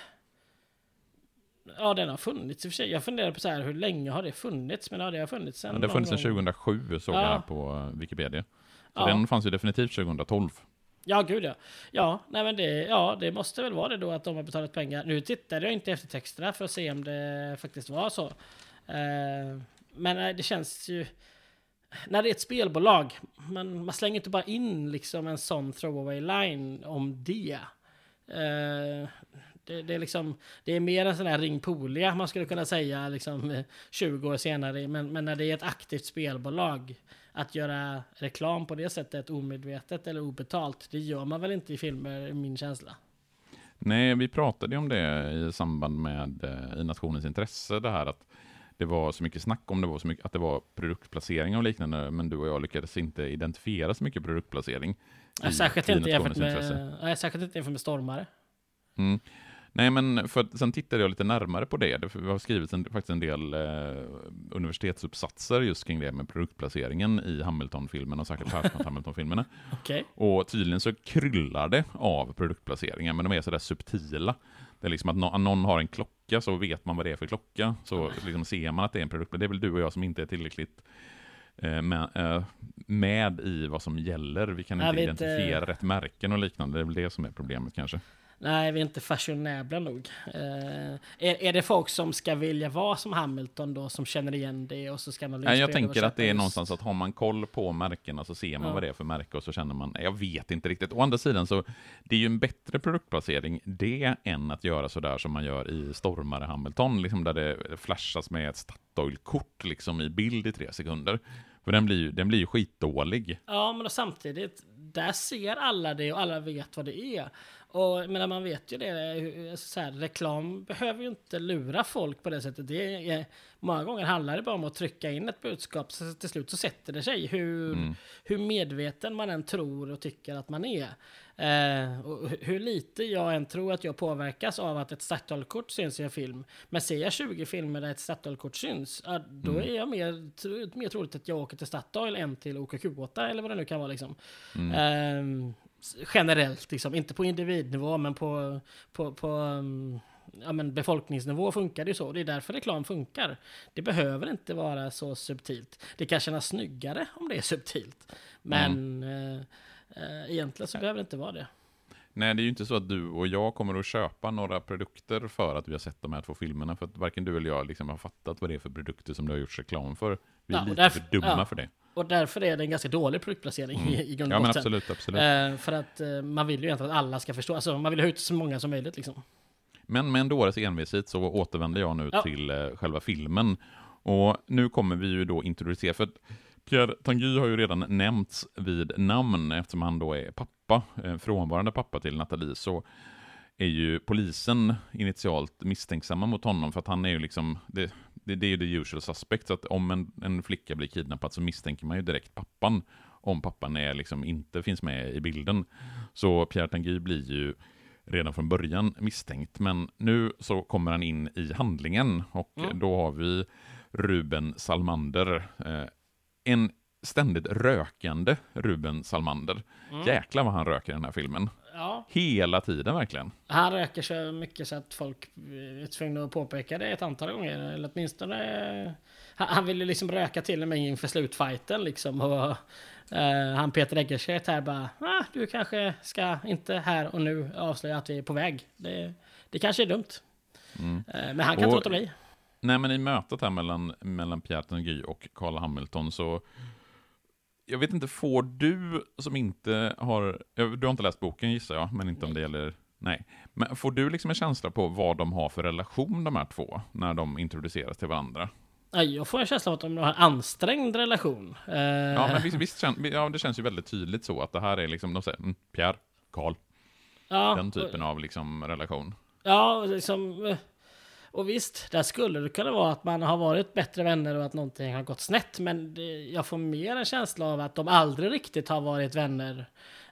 Speaker 1: ja, den har funnits i och för sig. Jag funderar på så här, hur länge har det funnits? Men ja, det har funnits sen.
Speaker 2: Ja, det har funnits sedan tjugohundrasju, såg jag ja. här på Wikipedia. Så ja. den fanns ju definitivt tjugotolv.
Speaker 1: Ja, gud ja. Ja, nej men det, ja, det måste väl vara det då att de har betalat pengar. Nu tittade jag inte efter texterna för att se om det faktiskt var så. Uh, men nej, det känns ju... När det är ett spelbolag, man, man slänger inte bara in liksom en sån throwaway line om det. Uh, det, det, är liksom, det är mer en sån här ringpolia man skulle kunna säga liksom tjugo år senare. Men, men när det är ett aktivt spelbolag, att göra reklam på det sättet omedvetet eller obetalt, det gör man väl inte i filmer, min känsla.
Speaker 2: Nej, vi pratade om det i samband med eh, I nationens intresse, det här att det var så mycket snack om det var så mycket, att det var produktplacering och liknande, men du och jag lyckades inte identifiera så mycket produktplacering.
Speaker 1: Ja,
Speaker 2: i,
Speaker 1: särskilt,
Speaker 2: i
Speaker 1: inte jämfört med, ja, särskilt inte jämfört med stormare.
Speaker 2: Mm. Nej, men för, sen tittade jag lite närmare på det. Det har skrivits en, faktiskt en del eh, universitetsuppsatser just kring det med produktplaceringen i Hamilton-filmen och särskilt Persbrandt Hamilton-filmerna.
Speaker 1: Okay.
Speaker 2: Och tydligen så kryllar det av produktplaceringar, men de är sådär subtila. Det är liksom att no- någon har en klocka, så vet man vad det är för klocka. Så liksom ser man att det är en produkt. Det är väl du och jag som inte är tillräckligt eh, med, eh, med i vad som gäller. Vi kan inte identifiera inte... rätt märken och liknande. Det är väl det som är problemet kanske.
Speaker 1: Nej, vi är inte fashionabla nog. Uh, är, är det folk som ska vilja vara som Hamilton då, som känner igen det och så ska man...
Speaker 2: Nej, jag tänker att det är någonstans att har man koll på märkena så ser man ja. vad det är för märke och så känner man, jag vet inte riktigt. Å andra sidan så det är ju en bättre produktplacering det än att göra så där som man gör i Stormare Hamilton, liksom där det flashas med ett Statoil-kort liksom i bild i tre sekunder. För den blir ju, den blir ju skitdålig.
Speaker 1: Ja, men då samtidigt, där ser alla det och alla vet vad det är. Och men man vet ju det, så här, reklam behöver ju inte lura folk på det sättet. Det är, många gånger handlar det bara om att trycka in ett budskap, så till slut så sätter det sig. Hur, mm. hur medveten man än tror och tycker att man är. Eh, och hur lite jag än tror att jag påverkas av att ett Statoil-kort syns i en film. Men ser jag tjugo filmer där ett Statoil-kort syns, ja, då mm. är jag mer, mer troligt att jag åker till Statoil än till O K Q åtta eller vad det nu kan vara liksom. Mm. Eh, generellt, liksom. Inte på individnivå, men på, på, på um, ja, men befolkningsnivå funkar det ju så. Det är därför reklam funkar. Det behöver inte vara så subtilt. Det kan kännas snyggare om det är subtilt. Men mm. eh, eh, egentligen så behöver det inte vara det.
Speaker 2: Nej, det är ju inte så att du och jag kommer att köpa några produkter för att vi har sett de här två filmerna. För att varken du eller jag liksom har fattat vad det är för produkter som du har gjort reklam för. Vi är ja, lite därför, för dumma ja. för det.
Speaker 1: Och därför är det en ganska dålig produktplacering mm. i, i grund och
Speaker 2: Ja, men
Speaker 1: botten.
Speaker 2: absolut, absolut.
Speaker 1: Eh, för att eh, man vill ju egentligen att alla ska förstå. Alltså, man vill ha ut så många som möjligt liksom.
Speaker 2: Men med en dåres envishet så återvänder jag nu ja. till eh, själva filmen. Och nu kommer vi ju då introducera, för att Pierre Tanguy har ju redan nämnts vid namn eftersom han då är pappa, eh, frånvarande pappa till Nathalie, så är ju polisen initialt misstänksamma mot honom för att han är ju liksom, det, det, det är ju the usual suspect, så att om en, en flicka blir kidnappad så misstänker man ju direkt pappan om pappan är liksom inte finns med i bilden. Så Pierre Tanguy blir ju redan från början misstänkt, men nu så kommer han in i handlingen och mm. då har vi Ruben Salmander, eh, en ständigt rökande Ruben Salmander. Mm. Jäklar vad han röker i den här filmen. Ja. Hela tiden verkligen.
Speaker 1: Han röker så mycket så att folk är tvungna att påpeka det ett antal gånger. Eller åtminstone... Han vill ju liksom röka till och med inför slutfighten liksom. Och uh, han Peter Eggerstedt här bara, ah, du kanske ska inte här och nu avslöja att vi är på väg. Det, det kanske är dumt. Mm. Uh, men han kan och, inte låta bli.
Speaker 2: Nej, men i mötet här mellan, mellan Pierre Tanguy och Carl Hamilton så... Jag vet inte, får du som inte har... Du har inte läst boken gissar jag, men inte nej. om det gäller... Nej. Men får du liksom en känsla på vad de har för relation de här två när de introduceras till varandra?
Speaker 1: Jag får en känsla av att de har en ansträngd relation.
Speaker 2: Ja, men visst, visst kän, ja, det känns ju väldigt tydligt så att det här är liksom, de säger, mm, Pierre, Carl. Ja, den typen och, av liksom relation.
Speaker 1: Ja, liksom... Och visst, där skulle det kunna vara att man har varit bättre vänner och att någonting har gått snett. Men det, jag får mer en känsla av att de aldrig riktigt har varit vänner.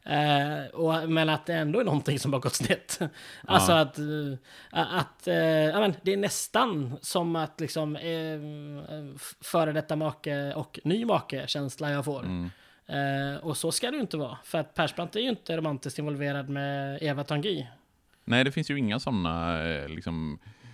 Speaker 1: Eh, och, men att det ändå är någonting som har gått snett. Ja. Alltså att, uh, att uh, ja, men det är nästan som att liksom uh, före detta make och ny make känsla jag får. Mm. Uh, och så ska det ju inte vara. För att Persbrandt är ju inte romantiskt involverad med Eva Tanguy.
Speaker 2: Nej, det finns ju inga sådana liksom...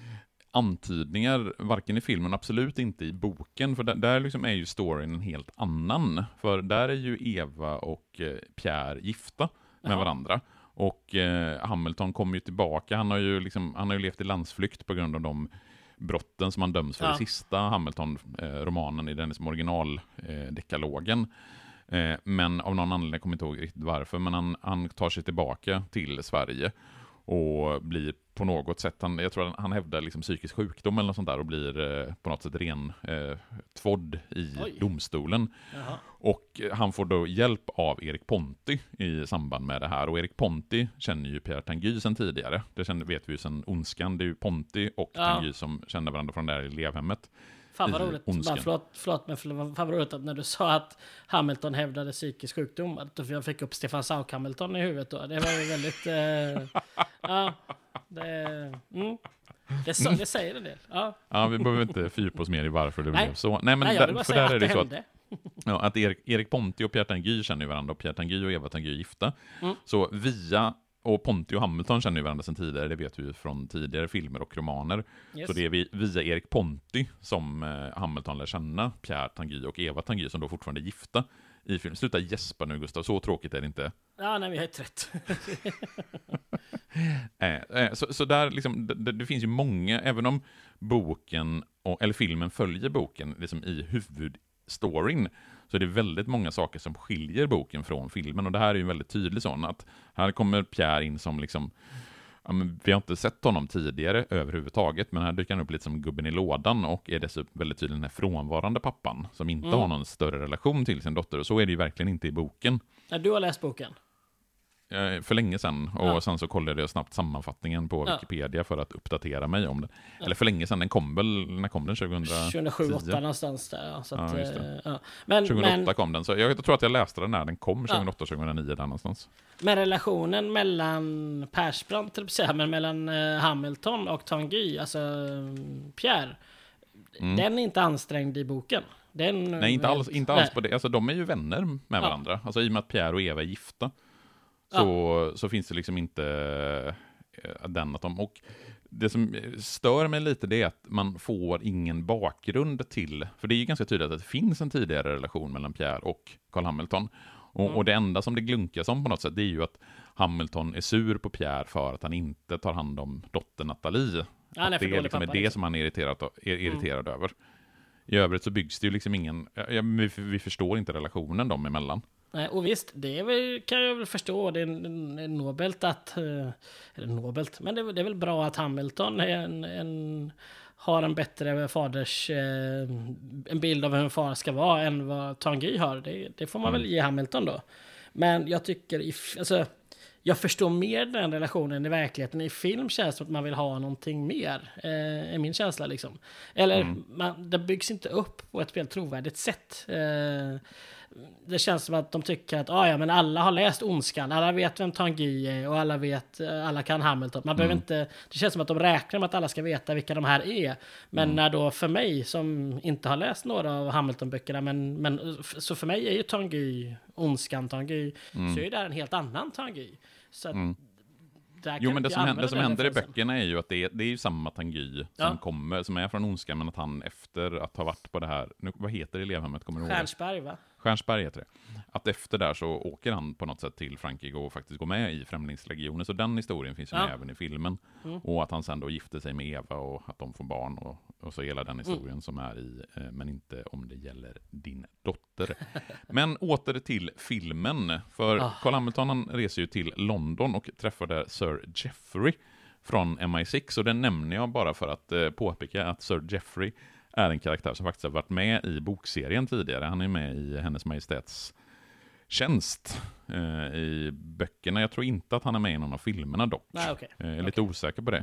Speaker 2: antydningar, varken i filmen, absolut inte i boken, för där, där liksom är ju storyn en helt annan, för där är ju Eva och eh, Pierre gifta med Jaha. varandra, och eh, Hamilton kommer ju tillbaka, han har ju, liksom, han har ju levt i landsflykt på grund av de brotten som han döms för ja. i sista Hamilton-romanen, eh, i den liksom original-dekalogen. Eh, eh, men av någon anledning, jag kommer inte ihåg riktigt varför, men han, han tar sig tillbaka till Sverige och blir på något sätt, han, jag tror att han hävdar liksom psykisk sjukdom eller något sånt där och blir eh, på något sätt ren eh, tvådd i Oj. domstolen. Jaha. Och han får då hjälp av Erik Ponti i samband med det här. Och Erik Ponti känner ju Pierre Tanguy sedan tidigare. Det känner, vet vi ju sedan Ondskan. Det är ju Ponti och ja. Tanguy som känner varandra från det här elevhemmet.
Speaker 1: Fan vad roligt, bara, förlåt, förlåt men fan vad roligt att när du sa att Hamilton hävdade psykisk sjukdom, att jag fick upp Stefan Sauk Hamilton i huvudet då. Det var ju väldigt... Eh, ja, det, mm, det, så, det säger en del. Ja.
Speaker 2: ja, vi behöver inte fördjupa oss mer i varför det blev så. Nej, men
Speaker 1: Nej, jag vill bara
Speaker 2: för
Speaker 1: säga
Speaker 2: där
Speaker 1: att
Speaker 2: är det
Speaker 1: det
Speaker 2: så
Speaker 1: hände.
Speaker 2: Att, ja, att Erik, Erik Ponti och Pierre Tanguy känner ju varandra, och Pierre Tanguy och Eva Tanguy är gifta. Mm. Så via... Och Ponti och Hamilton känner ju varandra sedan tidigare, det vet vi från tidigare filmer och romaner. Yes. Så det är via Erik Ponti som eh, Hamilton lär känna Pierre Tanguy och Eva Tanguy, som då fortfarande är gifta i filmen. Sluta gäspa nu, Gustav, så tråkigt är det inte.
Speaker 1: Ja, nej, vi har ett rätt.
Speaker 2: eh, eh, så, så där liksom, det, det finns ju många, även om boken, och, eller filmen följer boken liksom i huvudstoryn, så det är väldigt många saker som skiljer boken från filmen, och det här är ju en väldigt tydlig sån, att här kommer Pierre in som liksom, ja, men vi har inte sett honom tidigare överhuvudtaget, men här dyker han upp lite som gubben i lådan och är dessutom väldigt tydlig den här frånvarande pappan som inte mm. har någon större relation till sin dotter, och så är det ju verkligen inte i boken.
Speaker 1: Ja, du har läst boken?
Speaker 2: för länge sedan. Och
Speaker 1: ja.
Speaker 2: sen så kollade jag snabbt sammanfattningen på
Speaker 1: ja.
Speaker 2: Wikipedia för att uppdatera mig om det. Ja. Eller för länge sedan, den kom väl, när kom den? tjugohundrasju
Speaker 1: tjugohundrasju någonstans där. Ja. Så att,
Speaker 2: ja, just det.
Speaker 1: Ja. Men,
Speaker 2: tjugohundraåtta
Speaker 1: men,
Speaker 2: kom den, så jag tror att jag läste den när den kom, tjugohundraåtta tjugohundranio där någonstans.
Speaker 1: Men relationen mellan Persbrandt, men mellan uh, Hamilton och Tanguy, alltså um, Pierre, mm. den är inte ansträngd i boken. Den,
Speaker 2: nej, inte alls, inte alls på det. Alltså, de är ju vänner med ja. varandra. Alltså, i och med att Pierre och Eva är gifta så, ja. så finns det liksom inte äh, den att de... Och det som stör mig lite det är att man får ingen bakgrund till... För det är ju ganska tydligt att det finns en tidigare relation mellan Pierre och Carl Hamilton. Och, mm. och det enda som det glunkas om på något sätt, det är ju att Hamilton är sur på Pierre för att han inte tar hand om dottern Nathalie.
Speaker 1: Ja,
Speaker 2: det är liksom
Speaker 1: pappa,
Speaker 2: det
Speaker 1: liksom.
Speaker 2: som han är irriterad, är irriterad mm. över. I övrigt så byggs det ju liksom ingen... Ja, vi, vi förstår inte relationen dem emellan.
Speaker 1: Nej, och visst, det är väl, kan jag väl förstå. Det är, är nobelt att... Eller nobelt, men det är, det är väl bra att Hamilton är en, en, har en bättre faders... En bild av hur en far ska vara än vad Tanguy har. Det, det får man mm. väl ge Hamilton då. Men jag tycker... If, alltså, jag förstår mer den relationen i verkligheten. I film känns det som att man vill ha någonting mer. Eh, är min känsla liksom. Eller mm. man, det byggs inte upp på ett helt trovärdigt sätt. Eh, det känns som att de tycker att ah, ja, men alla har läst Ondskan. Alla vet vem Tanguy är och alla vet, alla kan Hamilton. Man mm. behöver inte, det känns som att de räknar med att alla ska veta vilka de här är. Men mm. när då för mig som inte har läst några av Hamilton-böckerna, men, men så för mig är ju Tanguy Ondskan Tanguy, mm. så är det en helt annan Tanguy. Så att,
Speaker 2: mm. Jo, men det som, händer, det som händer i böckerna är ju att det är, det är ju samma Tanguy som
Speaker 1: ja.
Speaker 2: kommer, som är från Ondskan, men att han efter att ha varit på det här, nu, vad heter elevhemmet, kommer du ihåg?
Speaker 1: Stjärnsberg, va?
Speaker 2: Stjärnsberg heter det. Att efter där så åker han på något sätt till Frankrike och faktiskt går med i Främlingslegionen, så den historien finns ju ja. med även i filmen. Mm. Och att han sen då gifter sig med Eva och att de får barn och, och så hela den historien mm. som är i, eh, men inte om det gäller din dotter. Men åter till filmen, för oh. Carl Hamilton han reser ju till London och träffar där Sir Geoffrey från M I sex, och den nämner jag bara för att eh, påpeka att Sir Geoffrey är en karaktär som faktiskt har varit med i bokserien tidigare. Han är med i Hennes Majestäts tjänst eh, i böckerna. Jag tror inte att han är med i någon av filmerna dock.
Speaker 1: Nej, okay.
Speaker 2: Jag är lite
Speaker 1: okay.
Speaker 2: osäker på det.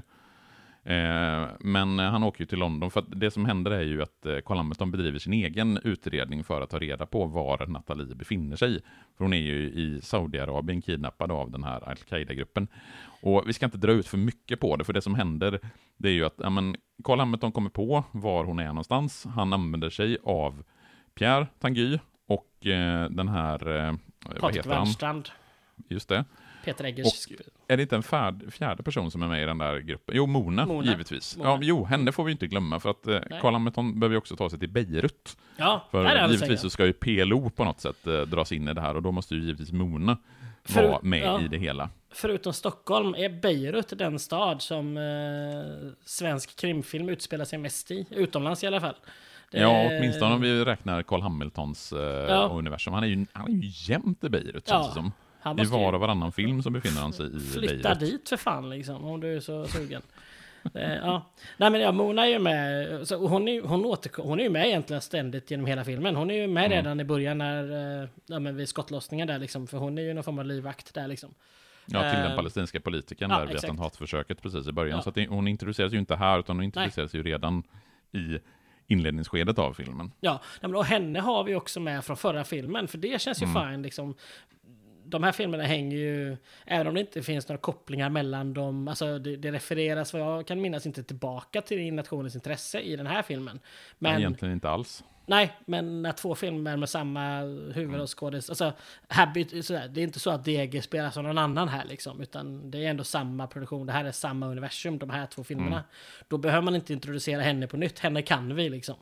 Speaker 2: Eh, men han åker ju till London för att det som händer är ju att eh, Carl Hamilton bedriver sin egen utredning för att ta reda på var Nathalie befinner sig. För hon är ju i Saudiarabien kidnappad av den här Al-Qaida-gruppen. Och vi ska inte dra ut för mycket på det, för det som händer det är ju att ja, men, Carl Hamilton kommer på var hon är någonstans. Han använder sig av Pierre Tanguy och eh, den här eh, vad heter han?
Speaker 1: Wernstrand.
Speaker 2: Just det.
Speaker 1: Peter Eggers.
Speaker 2: Och är det inte en färd, fjärde person som är med i den där gruppen? Jo, Mona, Mona. givetvis. Mona. Ja, jo, henne får vi inte glömma, för att eh, Carl Hamilton behöver ju också ta sig till Beirut.
Speaker 1: Ja,
Speaker 2: för givetvis så ska ju P L O på något sätt eh, dras in i det här, och då måste ju givetvis Mona För, vara med ja, i det hela.
Speaker 1: Förutom Stockholm är Beirut den stad som eh, svensk krimfilm utspelar sig mest i, utomlands i alla fall. Det
Speaker 2: ja, åtminstone om vi räknar Carl Hamiltons eh, ja. universum. Han är ju, han är ju jämt i Beirut, ja. känns det som. I var och varannan film så befinner han sig i
Speaker 1: flytta
Speaker 2: Beirut.
Speaker 1: Flytta dit för fan liksom, om du är så sugen. det, ja. Nej men ja, Mona är ju med. Så hon, är, hon, återkom, hon är ju med egentligen ständigt genom hela filmen. Hon är ju med mm. redan i början när, ja, men vid skottlossningen där liksom. För hon är ju någon form av livvakt där liksom.
Speaker 2: Ja, till uh, den palestinska politikern ja, där vid attentatförsöket precis i början. Ja. Så att det, hon introduceras ju inte här, utan hon introduceras Nej. ju redan i inledningsskedet av filmen.
Speaker 1: Ja, och henne har vi också med från förra filmen. För det känns ju mm. fine liksom. De här filmerna hänger ju, även om det inte finns några kopplingar mellan dem, alltså det, det refereras vad jag kan minnas inte tillbaka till nationens intresse i den här filmen. Men,
Speaker 2: nej, egentligen inte alls.
Speaker 1: Nej, men när två filmer med samma huvud och skådis, alltså Habit, sådär, det är inte så att D G spelar som någon annan här liksom, utan det är ändå samma produktion, det här är samma universum, de här två filmerna. Mm. Då behöver man inte introducera henne på nytt, henne kan vi liksom.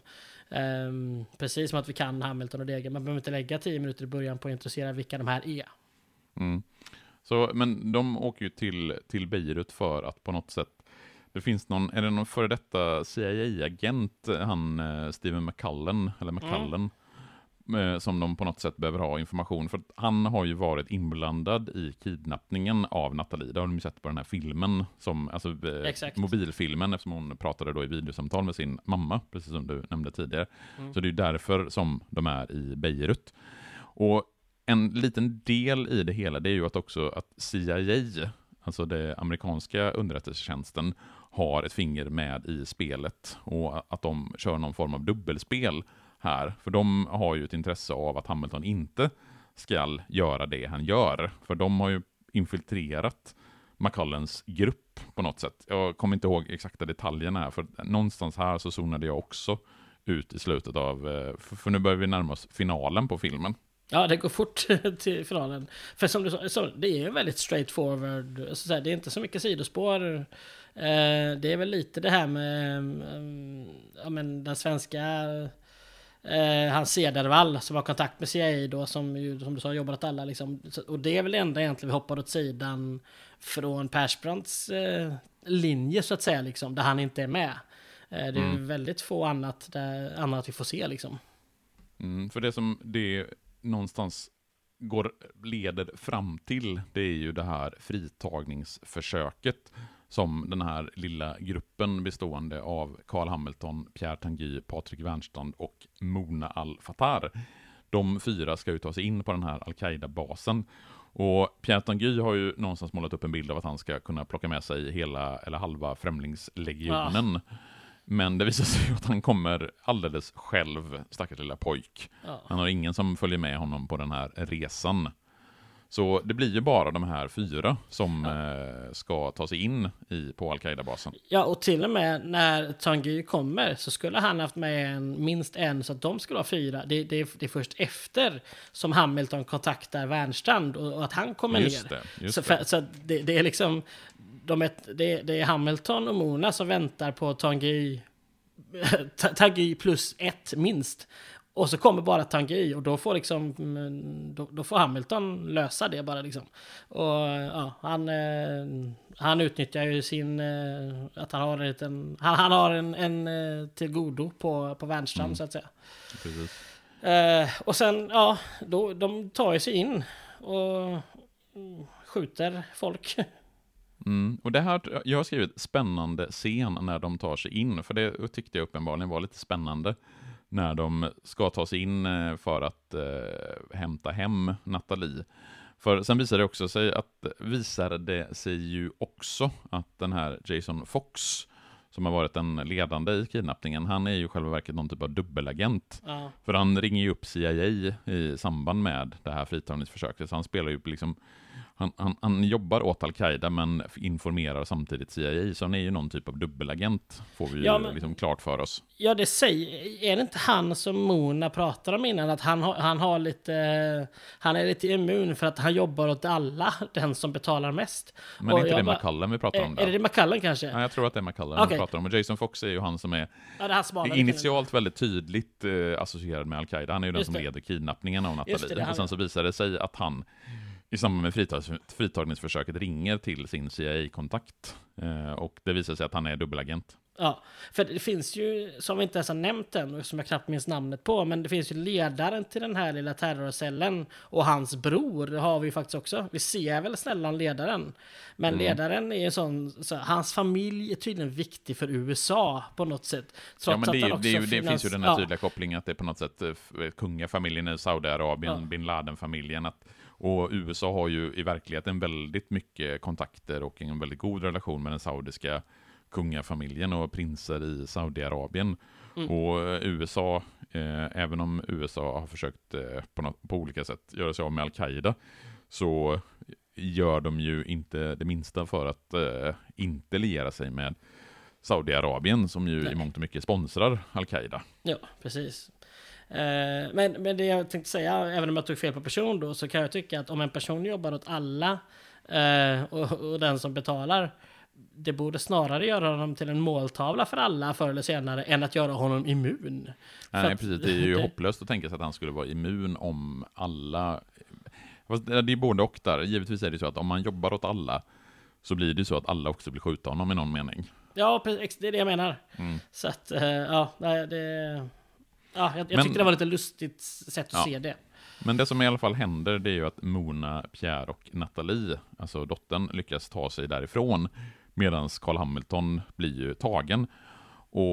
Speaker 1: Um, precis som att vi kan Hamilton och D G, man behöver inte lägga tio minuter i början på att introducera vilka de här är.
Speaker 2: Mm. Så, men de åker ju till, till Beirut för att på något sätt, det finns någon, är det någon före detta C I A-agent, han eh, Steven McCullen, eller McCullen, mm. eh, som de på något sätt behöver ha information, för att han har ju varit inblandad i kidnappningen av Nathalie. Det har de ju sett på den här filmen, som, alltså eh, mobilfilmen, eftersom hon pratade då i videosamtal med sin mamma, precis som du nämnde tidigare. Mm. Så det är ju därför som de är i Beirut. Och en liten del i det hela, det är ju att också att C I A, alltså det amerikanska underrättelsetjänsten, har ett finger med i spelet och att de kör någon form av dubbelspel här. För de har ju ett intresse av att Hamilton inte ska göra det han gör. För de har ju infiltrerat McCullens grupp på något sätt. Jag kommer inte ihåg exakta detaljerna här, för någonstans här så zonade jag också ut i slutet av, för nu börjar vi närma oss finalen på filmen.
Speaker 1: Ja, det går fort till finalen. För som du sa, så, det är ju väldigt straightforward. Alltså, så här, det är inte så mycket sidospår. Eh, det är väl lite det här med um, ja, men den svenska eh, Hans Cedervall som har kontakt med C I A då, som, ju, som du sa jobbar åt alla. Liksom. Och det är väl det enda egentligen vi hoppar åt sidan från Persbrandts eh, linje så att säga, liksom, där han inte är med. Eh, det är mm. väldigt få annat, där, annat vi får se. Liksom.
Speaker 2: Mm, för det som det någonstans går, leder fram till, det är ju det här fritagningsförsöket som den här lilla gruppen bestående av Carl Hamilton, Pierre Tanguy, Patrik Wernstrand och Mona Al-Fattar. De fyra ska ju ta sig in på den här Al-Qaida-basen. Och Pierre Tanguy har ju någonstans målat upp en bild av att han ska kunna plocka med sig hela eller halva främlingslegionen. Ja. Men det visar sig att han kommer alldeles själv, stackars lilla pojk. Ja. Han har ingen som följer med honom på den här resan. Så det blir ju bara de här fyra som ja. ska ta sig in i, på Al-Qaida-basen. Ja,
Speaker 1: och till och med när Tanguy kommer så skulle han haft med en, minst en, så att de skulle ha fyra. Det, det, det är först efter som Hamilton kontaktar Wernstrand och, och att han kommer
Speaker 2: just
Speaker 1: ner.
Speaker 2: Det, just
Speaker 1: så för, så det, det är liksom... De är, det, det är Hamilton och Mona som väntar på Tanguy, Tanguy plus ett minst. Och så kommer bara Tanguy och då får liksom då, då får Hamilton lösa det bara liksom. Och ja, han han utnyttjar ju sin att han har en liten, han, han har en en tillgodo på på Wernstrand mm. så att säga.
Speaker 2: Precis.
Speaker 1: Eh, och sen ja, då de tar ju sig in och skjuter folk.
Speaker 2: Mm. Och det här, jag har skrivit spännande scen när de tar sig in, för det tyckte jag uppenbarligen var lite spännande när de ska ta sig in för att eh, hämta hem Nathalie. För sen visade det också sig att visade det sig ju också att den här Jason Fox som har varit den ledande i kidnappningen, han är ju själva verket någon typ av dubbelagent. Ja. För han ringer ju upp C I A i samband med det här fritagningsförsöket, så han spelar ju liksom Han, han, han jobbar åt Al-Qaida men informerar samtidigt C I A, så han är ju någon typ av dubbelagent, får vi ja, ju men, liksom klart för oss.
Speaker 1: Ja, det säger, är det inte han som Mona pratar om innan, att han, har, han har lite, han är lite immun för att han jobbar åt alla, den som betalar mest.
Speaker 2: Men
Speaker 1: och
Speaker 2: är inte det
Speaker 1: bara,
Speaker 2: McCullum vi pratar
Speaker 1: är,
Speaker 2: om där?
Speaker 1: Är det McCullum kanske?
Speaker 2: Ja, jag tror att det är McCullum
Speaker 1: okay.
Speaker 2: vi pratar om, och Jason Fox är ju han som är
Speaker 1: ja, det här
Speaker 2: initialt väldigt tydligt eh, associerad med Al-Qaida. Han är ju den som
Speaker 1: det.
Speaker 2: leder kidnappningen av Nathalie.
Speaker 1: Det, det,
Speaker 2: och sen så visar det sig att han i samband med fritag- fritagningsförsöket ringer till sin C I A-kontakt. Eh, och det visar sig att han är dubbelagent.
Speaker 1: Ja, för det finns ju, som vi inte ens har nämnt än och som jag knappt minns namnet på, men det finns ju ledaren till den här lilla terrorcellen och hans bror har vi ju faktiskt också. Vi ser väl snällan ledaren, men mm. ledaren är ju sån, så hans familj är tydligen viktig för U S A på något sätt. Trots
Speaker 2: ja, men det, är,
Speaker 1: att
Speaker 2: det, är, det
Speaker 1: finans,
Speaker 2: finns ju den här
Speaker 1: ja.
Speaker 2: tydliga kopplingen att det är på något sätt kungafamiljen i Saudiarabien, ja. bin Laden-familjen, att och U S A har ju i verkligheten väldigt mycket kontakter och en väldigt god relation med den saudiska kungafamiljen och prinser i Saudiarabien. Mm. Och U S A, eh, även om U S A har försökt eh, på, något, på olika sätt göra sig av med Al-Qaida, så gör de ju inte det minsta för att eh, inte liera sig med Saudiarabien, som ju Nej. i mångt och mycket sponsrar Al-Qaida.
Speaker 1: Ja, precis. Men, men det jag tänkte säga, även om jag tog fel på person då, så kan jag tycka att om en person jobbar åt alla eh, och, och den som betalar, det borde snarare göra honom till en måltavla för alla förr eller senare än att göra honom immun.
Speaker 2: Nej, precis. Det är ju det... hopplöst att tänka sig att han skulle vara immun om alla... Det är både och där. Givetvis är det så att om man jobbar åt alla så blir det så att alla också blir skjuta honom i någon mening.
Speaker 1: Ja, precis. Det är det jag menar. Mm. Så att, ja, det... Ja, jag, jag men, tyckte det var lite lustigt sätt att ja. se det.
Speaker 2: Men det som i alla fall händer, det är ju att Mona, Pierre och Nathalie, alltså dottern, lyckas ta sig därifrån, medan Carl Hamilton blir ju tagen. Och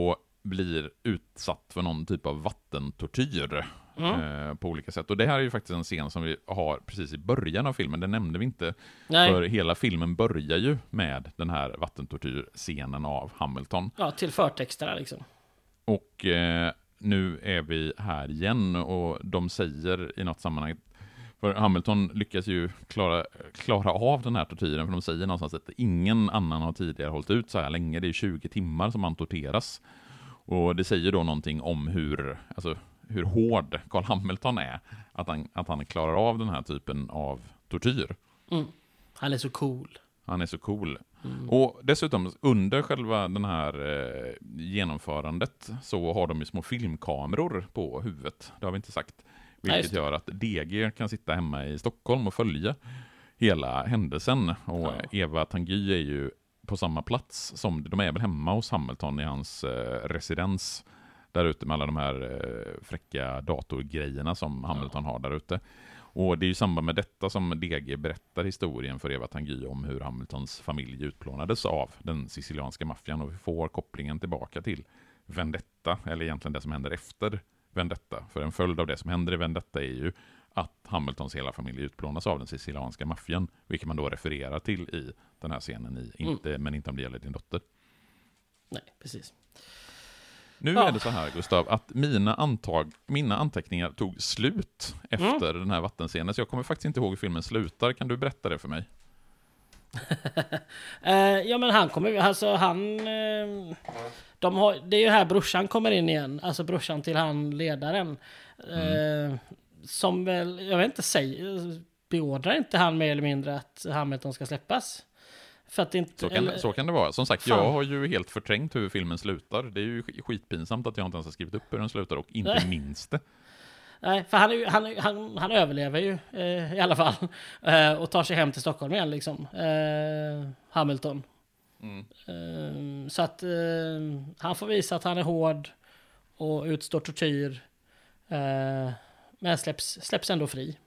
Speaker 2: blir utsatt för någon typ av vattentortyr mm. eh, på olika sätt. Och det här är ju faktiskt en scen som vi har precis i början av filmen. Det nämnde vi inte. Nej. För hela filmen börjar ju med den här vattentortyrscenen av Hamilton.
Speaker 1: Ja, till förtexterna liksom.
Speaker 2: Och eh, nu är vi här igen och de säger i något sammanhang, för Hamilton lyckas ju klara, klara av den här tortyren, för de säger någonstans att ingen annan har tidigare hållit ut så här länge. Det är tjugo timmar som han torteras. Och det säger då någonting om hur, alltså, hur hård Carl Hamilton är, att han, att han klarar av den här typen av tortyr.
Speaker 1: Mm. Han är så cool.
Speaker 2: Han är så cool. Mm. Och dessutom under själva den här eh, genomförandet så har de ju små filmkameror på huvudet. Det har vi inte sagt. Vilket gör att D G kan sitta hemma i Stockholm och följa hela händelsen. Och ja. Eva Tanguy är ju på samma plats som, de är väl hemma hos Hamilton i hans eh, residens där ute med alla de här eh, fräcka datorgrejerna som Hamilton ja. har där ute. Och det är ju i samband med detta som D G berättar historien för Eva Tanguy om hur Hamiltons familj utplånades av den sicilianska maffian, och vi får kopplingen tillbaka till Vendetta, eller egentligen det som händer efter Vendetta. För en följd av det som händer i Vendetta är ju att Hamiltons hela familj utplånas av den sicilianska maffian, vilket man då refererar till i den här scenen i Inte, mm. men inte om det gäller din dotter.
Speaker 1: Nej, precis.
Speaker 2: Nu ja. är det så här, Gustav, att mina, antag, mina anteckningar tog slut efter mm. den här vattenscenen, så jag kommer faktiskt inte ihåg hur filmen slutar. Kan du berätta det för mig?
Speaker 1: uh, ja, men han kommer, alltså han uh, de har, det är ju här brorsan kommer in igen, alltså brorsan till han ledaren mm. uh, som väl, jag vet inte, säger, beordrar inte han mer eller mindre att Hamilton ska släppas. För att inte,
Speaker 2: så, kan, eller, så kan det vara. Som sagt, fan. Jag har ju helt förträngt hur filmen slutar. Det är ju skitpinsamt att jag inte ens har skrivit upp hur den slutar och inte Nej. minst det.
Speaker 1: Nej, för han, är ju, han, han, han överlever ju eh, i alla fall eh, och tar sig hem till Stockholm igen liksom. Eh, Hamilton. Mm. Eh, så att eh, han får visa att han är hård och utstår tortyr. Eh, men släpps, släpps ändå fri.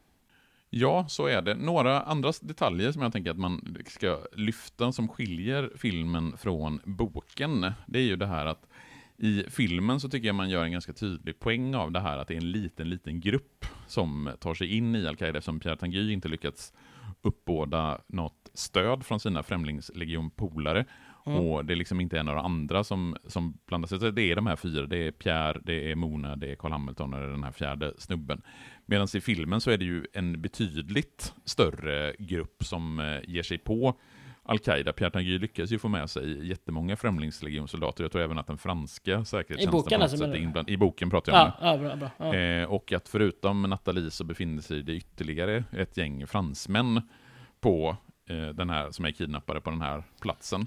Speaker 2: Ja, så är det. Några andra detaljer som jag tänker att man ska lyfta som skiljer filmen från boken, det är ju det här att i filmen så tycker jag man gör en ganska tydlig poäng av det här att det är en liten, liten grupp som tar sig in i Al-Qaida, som Pierre Tanguy inte lyckats uppbåda något stöd från sina främlingslegionpolare. Mm. Och det är liksom inte är några andra som, som blandar sig. Det är de här fyra, det är Pierre, det är Mona, det är Carl Hamilton och det är den här fjärde snubben. Medan i filmen så är det ju en betydligt större grupp som eh, ger sig på Al-Qaida. Pierre Tanguy lyckas ju få med sig jättemånga främlingslegionssoldater. Jag tror även att den franska säkerhetstjänsten alltså, är inbland... I boken pratar jag om.
Speaker 1: Ja, ja, bra, bra. Ja.
Speaker 2: Eh, och att förutom Nathalie så befinner sig det ytterligare ett gäng fransmän på eh, den här som är kidnappade på den här platsen.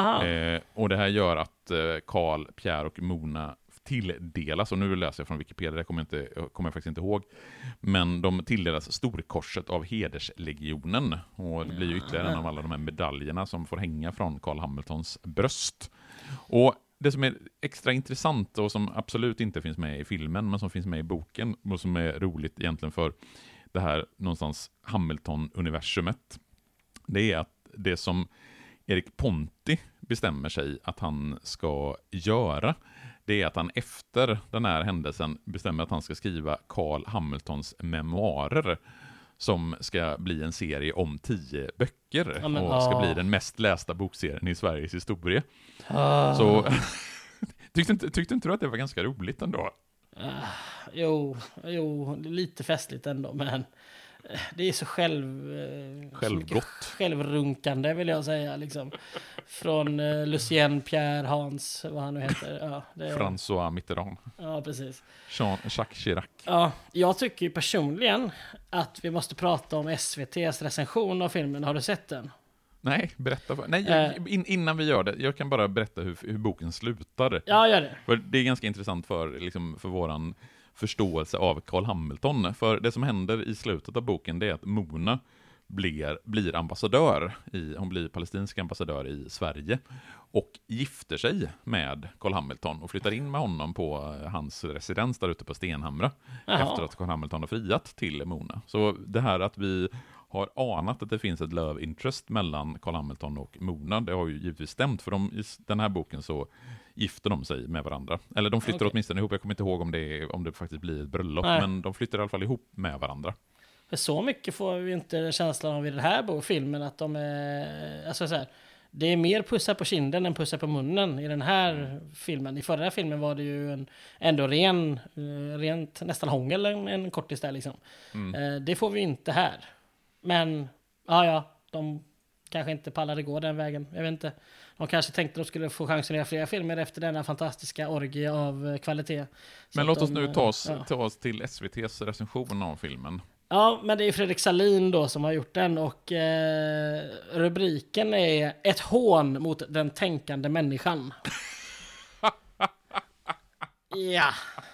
Speaker 2: Eh, och det här gör att eh, Carl, Pierre och Mona tilldelas, och nu läser jag från Wikipedia, det kommer jag, inte, kommer jag faktiskt inte ihåg, men de tilldelas Storkorset av Hederslegionen, och det blir ju ytterligare en av alla de här medaljerna som får hänga från Carl Hamiltons bröst. Och det som är extra intressant och som absolut inte finns med i filmen men som finns med i boken och som är roligt egentligen för det här någonstans Hamilton-universumet, det är att det som Erik Ponti bestämmer sig att han ska göra, det är att han efter den här händelsen bestämmer att han ska skriva Carl Hamiltons memoarer, som ska bli en serie om tio böcker ja, men, och ska åh. bli den mest lästa bokserien i Sveriges historia. Ah. Så tyckte, inte, tyckte inte du att det var ganska roligt ändå?
Speaker 1: Uh, jo, jo, lite festligt ändå, men det är så själv
Speaker 2: självgott,
Speaker 1: så självrunkande vill jag säga liksom. Från uh, Lucien, Pierre, Hans, vad han nu heter. Ja, det är...
Speaker 2: François Mitterrand.
Speaker 1: Ja, precis.
Speaker 2: Jean, Jacques Chirac.
Speaker 1: Ja, jag tycker ju personligen att vi måste prata om S V T:s recension av filmen. Har du sett den?
Speaker 2: Nej, berätta. För... Nej, uh, in, innan vi gör det, jag kan bara berätta hur, hur boken slutar.
Speaker 1: Ja, gör det.
Speaker 2: För det är ganska intressant för, liksom, för våran förståelse av Carl Hamilton. För det som händer i slutet av boken, det är att Mona blir, blir ambassadör i, hon blir palestinsk ambassadör i Sverige och gifter sig med Carl Hamilton och flyttar in med honom på hans residens där ute på Stenhamra. Aha. Efter att Carl Hamilton har friat till Mona. Så det här att vi har anat att det finns ett love interest mellan Carl Hamilton och Mona, det har ju givetvis stämt, för de, i den här boken så gifter de sig med varandra. Eller de flyttar okay. åtminstone ihop. Jag kommer inte ihåg om det, om det faktiskt blir ett bröllop. Nej. Men de flyttar i alla fall ihop med varandra.
Speaker 1: För så mycket får vi inte känslan av i den här filmen att de är... Alltså så här, det är mer pussar på kinden än pussar på munnen i den här mm. filmen. I förra filmen var det ju en, ändå ren, rent nästan hångel en, en kortis där liksom. Mm. Det får vi inte här. Men, ja ja, de kanske inte pallade gå den vägen. Jag vet inte. De kanske tänkte att de skulle få chansen att göra fler filmer efter denna fantastiska orgie av kvalitet.
Speaker 2: Men låt oss de, nu ta oss, ja. ta oss till S V T:s recension av filmen.
Speaker 1: Ja, men det är Fredrik Sahlin då som har gjort den och eh, rubriken är ett hån mot den tänkande människan. Ja.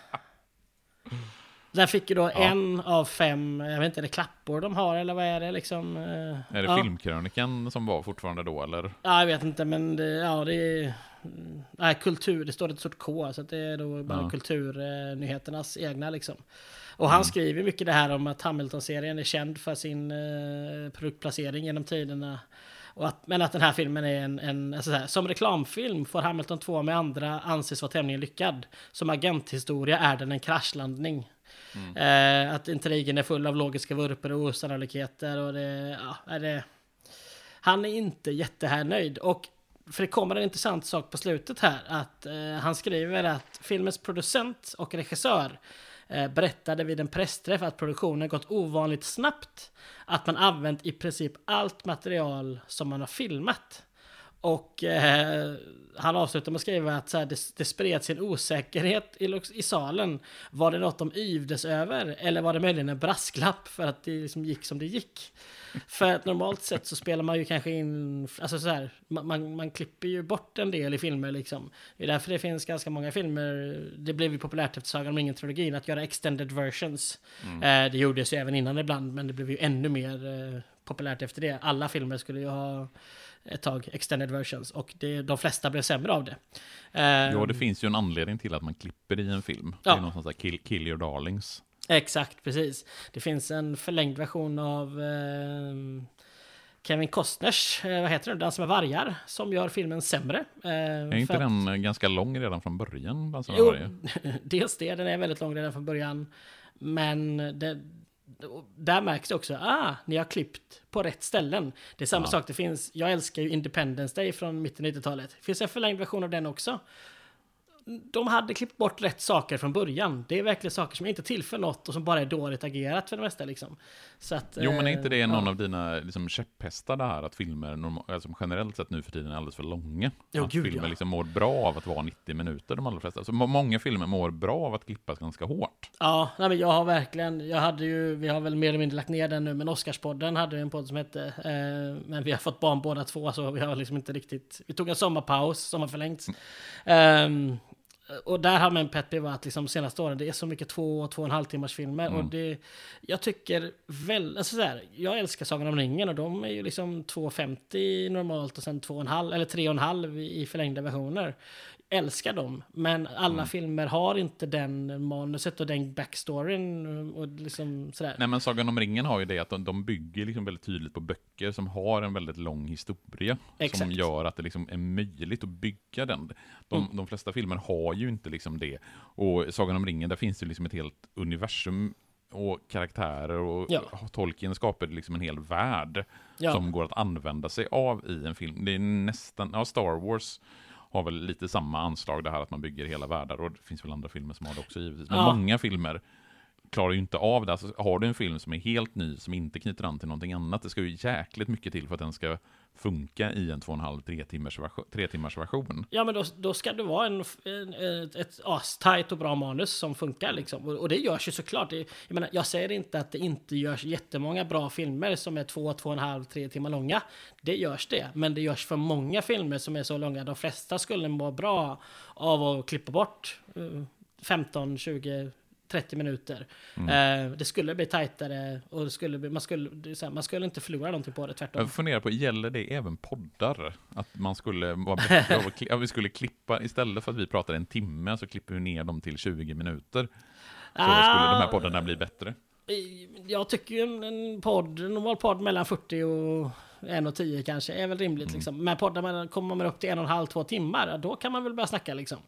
Speaker 1: Den fick ju då ja. en av fem, jag vet inte, är det klappor de har eller vad är det liksom? Eh,
Speaker 2: är det
Speaker 1: ja.
Speaker 2: filmkrönikan som var fortfarande då eller?
Speaker 1: Ja, jag vet inte, men det, ja, det är nej, kultur, det står ett stort K så att det är då bara ja. kulturnyheternas egna liksom. Och han mm. skriver mycket det här om att Hamilton-serien är känd för sin eh, produktplacering genom tiderna. Och att, men att den här filmen är en, en alltså så här, som reklamfilm får Hamilton två med andra anses vara tämligen lyckad. Som agenthistoria är den en kraschlandning. Mm. Eh, att intrigen är full av logiska vurper och osannolikheter. Och det, ja, är det, han är inte jättehärnöjd. Och för det kommer en intressant sak på slutet här. Att eh, han skriver att filmens producent och regissör berättade vid en pressträff att produktionen gått ovanligt snabbt, att man använt i princip allt material som man har filmat. Och eh, han avslutar med att skriva att så här, det, det spred sin osäkerhet i, i salen. Var det något de yvdes över? Eller var det möjligen en brasklapp för att det liksom gick som det gick? För att normalt sett så spelar man ju kanske in... Alltså så här, man, man klipper ju bort en del i filmer liksom. Det är därför det finns ganska många filmer. Det blev ju populärt efter Sagan om ringen-trilogin att göra extended versions. Mm. Eh, det gjordes ju även innan ibland, men det blev ju ännu mer eh, populärt efter det. Alla filmer skulle ju ha... ett tag, extended versions, och det, de flesta blev sämre av det.
Speaker 2: Ja, det finns ju en anledning till att man klipper i en film. Ja. Det är någon sån här kill, kill your darlings.
Speaker 1: Exakt, precis. Det finns en förlängd version av eh, Kevin Costners, eh, vad heter det, Den som är vargar, som gör filmen sämre. Eh,
Speaker 2: är inte att, den ganska lång redan från början? Den som
Speaker 1: jo, dels det, den är väldigt lång redan från början, men det där märks det också, ah, ni har klippt på rätt ställen. Det är samma ja. sak, det finns, jag älskar ju Independence Day från mitten av nittiotalet. Det finns en förlängd version av den också. De hade klippt bort rätt saker från början. Det är verkligen saker som inte tillför något och som bara är dåligt agerat för det mesta liksom. Så att,
Speaker 2: jo, men är inte det någon ja. av dina liksom, käpphästar det här att filmer normal, alltså, generellt sett nu för tiden är alldeles för långa?
Speaker 1: Jo,
Speaker 2: att
Speaker 1: gud,
Speaker 2: filmer
Speaker 1: ja.
Speaker 2: liksom mår bra av att vara nittio minuter, de allra flesta. Så många filmer mår bra av att klippas ganska hårt.
Speaker 1: Ja, nej, men jag har verkligen, jag hade ju, vi har väl mer eller mindre lagt ner den nu, men Oscarspodden hade ju en podd som hette, eh, men vi har fått barn båda två, så vi har liksom inte riktigt, vi tog en sommarpaus som har förlängts. Mm. Um, Och där har man pet peeve att liksom senaste åren det är så mycket två, två och en halv timmars filmer. Mm. Och det, jag tycker väl, alltså så här, jag älskar Sagan om ringen och de är ju liksom två femtio normalt och sen två och en halv eller tre och en halv i förlängda versioner. Älskar dem, men alla mm. filmer har inte den manuset och den backstoryn och liksom sådär.
Speaker 2: Nej, men Sagan om ringen har ju det att de, de bygger liksom väldigt tydligt på böcker som har en väldigt lång historia. Exakt. Som gör att det liksom är möjligt att bygga den. De, mm. de flesta filmer har ju inte liksom det. Och Sagan om ringen, där finns det liksom ett helt universum och karaktärer och ja. Tolkien skapar liksom en hel värld ja. som går att använda sig av i en film. Det är nästan, ja, Star Wars har väl lite samma anslag det här att man bygger hela världar, och det finns väl andra filmer som har det också givetvis. Men ja. många filmer klarar ju inte av det. Alltså, har du en film som är helt ny, som inte knyter an till någonting annat, det ska ju jäkligt mycket till för att den ska funka i en två och en halv, tre timmars, tre timmars version.
Speaker 1: Ja, men då, då ska det vara en, en, ett astajt och bra manus som funkar liksom. Och, och det görs ju såklart. Det, jag menar, jag säger inte att det inte görs jättemånga bra filmer som är två, två och en halv, tre timmar långa. Det görs det. Men det görs för många filmer som är så långa. De flesta skulle må bra av att klippa bort femton, tjugo trettio minuter. Mm. Eh, det skulle bli tajtare och det skulle bli, man, skulle, det är så här, man skulle inte förlora någonting på det, tvärtom.
Speaker 2: Jag funderar på, gäller det även poddar? Att man skulle vara bättre av att klippa, vi skulle klippa, istället för att vi pratar en timme så klipper vi ner dem till tjugo minuter. Så ah, skulle de här poddarna bli bättre?
Speaker 1: Jag tycker ju en, en podd, en normal podd mellan fyrtio och en och tio kanske är väl rimligt. Mm. Liksom. Men poddar man, kommer man upp till en och en halv, två timmar, då kan man väl börja snacka liksom.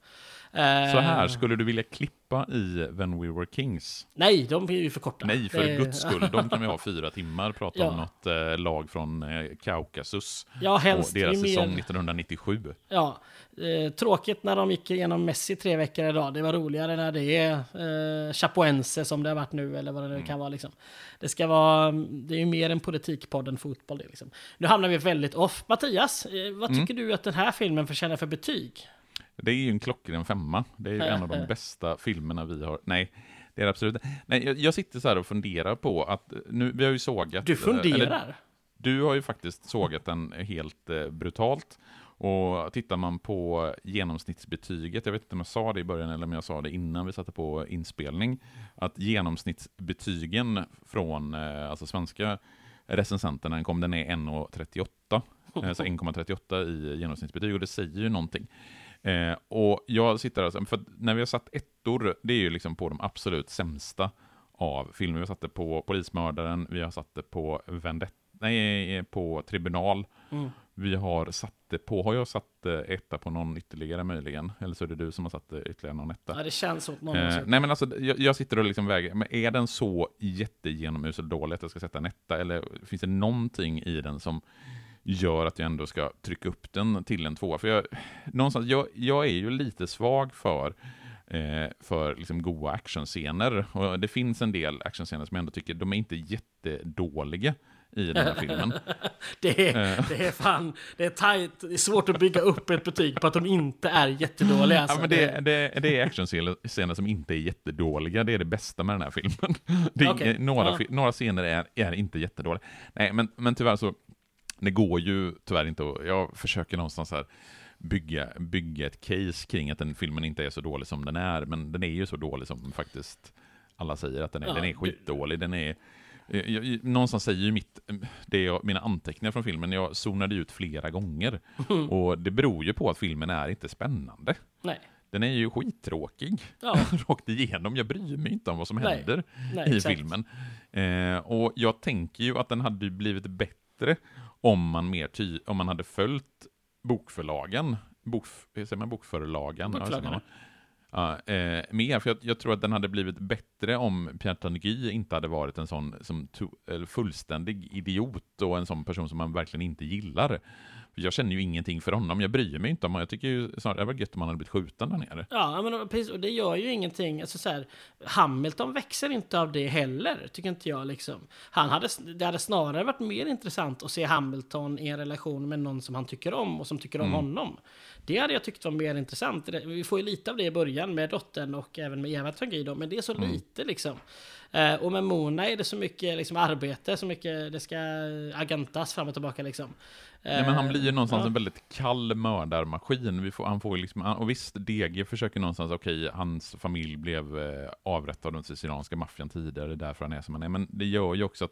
Speaker 2: Så här, skulle du vilja klippa i When We Were Kings?
Speaker 1: Nej, de är ju för korta.
Speaker 2: Nej, för det... guds skull. De kan vi ha fyra timmar, prata ja. om något eh, lag från eh, Kaukasus.
Speaker 1: Ja, helst.
Speaker 2: Och deras
Speaker 1: mer...
Speaker 2: säsong nittonhundranittiosju.
Speaker 1: Ja, eh, tråkigt när de gick igenom Messi tre veckor idag. Det var roligare när det är eh, Chapoense som det har varit nu, eller vad det nu mm. kan vara liksom. Det ska vara, det är ju mer en politikpodd än fotboll det liksom. Nu hamnar vi väldigt off. Mattias, eh, vad tycker mm. du att den här filmen förtjänar för betyg?
Speaker 2: Det är ju en klockren femma. Det är ju en av de bästa filmerna vi har. Nej, det är absolut. Nej, jag, jag sitter så här och funderar på att nu vi har ju sågat.
Speaker 1: Du funderar? Eller,
Speaker 2: du har ju faktiskt sågat den helt eh, brutalt. Och tittar man på genomsnittsbetyget, jag vet inte om jag sa det i början eller om jag sa det innan vi satte på inspelning, att genomsnittsbetygen från eh, alltså svenska recensenterna kom, den är en komma trettioåtta. Alltså en komma trettioåtta i genomsnittsbetyg, och det säger ju någonting. Eh, och jag sitter alltså, för när vi har satt ettor, det är ju liksom på de absolut sämsta av filmer. Vi har satt det på Polismördaren, vi har satt det på Vendetta, nej, på Tribunal. Mm. Vi har satt det på, har jag satt etta på någon ytterligare möjligen? Eller så är det du som har satt ytterligare någon etta?
Speaker 1: Ja, det känns som någon
Speaker 2: eh, Nej, men alltså, jag, jag sitter och liksom väger, men är den så jättegenomusel dålig att jag ska sätta en etta? Eller finns det någonting i den som gör att jag ändå ska trycka upp den till en tvåa? För jag, någonstans, jag, jag är ju lite svag för eh, för liksom goda actionscener. Och det finns en del actionscener som jag ändå tycker, de är inte jättedåliga i den här filmen.
Speaker 1: det, är, det är fan, det är tajt, det är svårt att bygga upp ett betyg på att de inte är jättedåliga. Alltså.
Speaker 2: Ja, men det, det, det är actionscener som inte är jättedåliga, det är det bästa med den här filmen. Det är, okay. några, ja. några scener är, är inte jättedåliga. Nej, men, men tyvärr så, det går ju tyvärr inte att, jag försöker någonstans här bygga, bygga ett case kring att den filmen inte är så dålig som den är, men den är ju så dålig som faktiskt alla säger att den är. Ja, den är skitdålig, den är Jag, jag, någonstans säger ju mitt, det jag, mina anteckningar från filmen, jag zonade ut flera gånger. Mm. Och det beror ju på att filmen är inte spännande. Nej. Den är ju skittråkig. Ja. Rakt igenom. Jag bryr mig inte om vad som Nej. händer Nej, i exakt. filmen. Eh, och jag tänker ju att den hade blivit bättre om man, mer ty- om man hade följt bokförlagen. Bok, säger man bokförlagen?
Speaker 1: Bokförlagen.
Speaker 2: Ja, eh, mer, för jag, jag tror att den hade blivit bättre om Pierre Tanguy inte hade varit en sån som to, eller fullständig idiot och en sån person som man verkligen inte gillar. För jag känner ju ingenting för honom, jag bryr mig inte om, jag tycker ju snarare det var gött om han hade blivit skjuten där nere.
Speaker 1: Ja, men precis, och det gör ju ingenting, alltså så här, Hamilton växer inte av det heller, tycker inte jag liksom. Han hade, det hade snarare varit mer intressant att se Hamilton i en relation med någon som han tycker om och som tycker om mm. honom. Det hade jag tyckt var mer intressant. Vi får ju lite av det i början med dottern och även med Eva Tanguy då, men det är så mm. lite liksom. Uh, och med Mona är det så mycket liksom, arbete, så mycket det ska agentas fram och tillbaka liksom. Uh,
Speaker 2: Nej, men han blir ju någonstans ja. en väldigt kall mördarmaskin. Vi får, han får liksom, och visst, D G försöker någonstans, okej, okay, hans familj blev eh, avrättad av den sicilianska maffian tidigare, därför han är som han är. Men det gör ju också att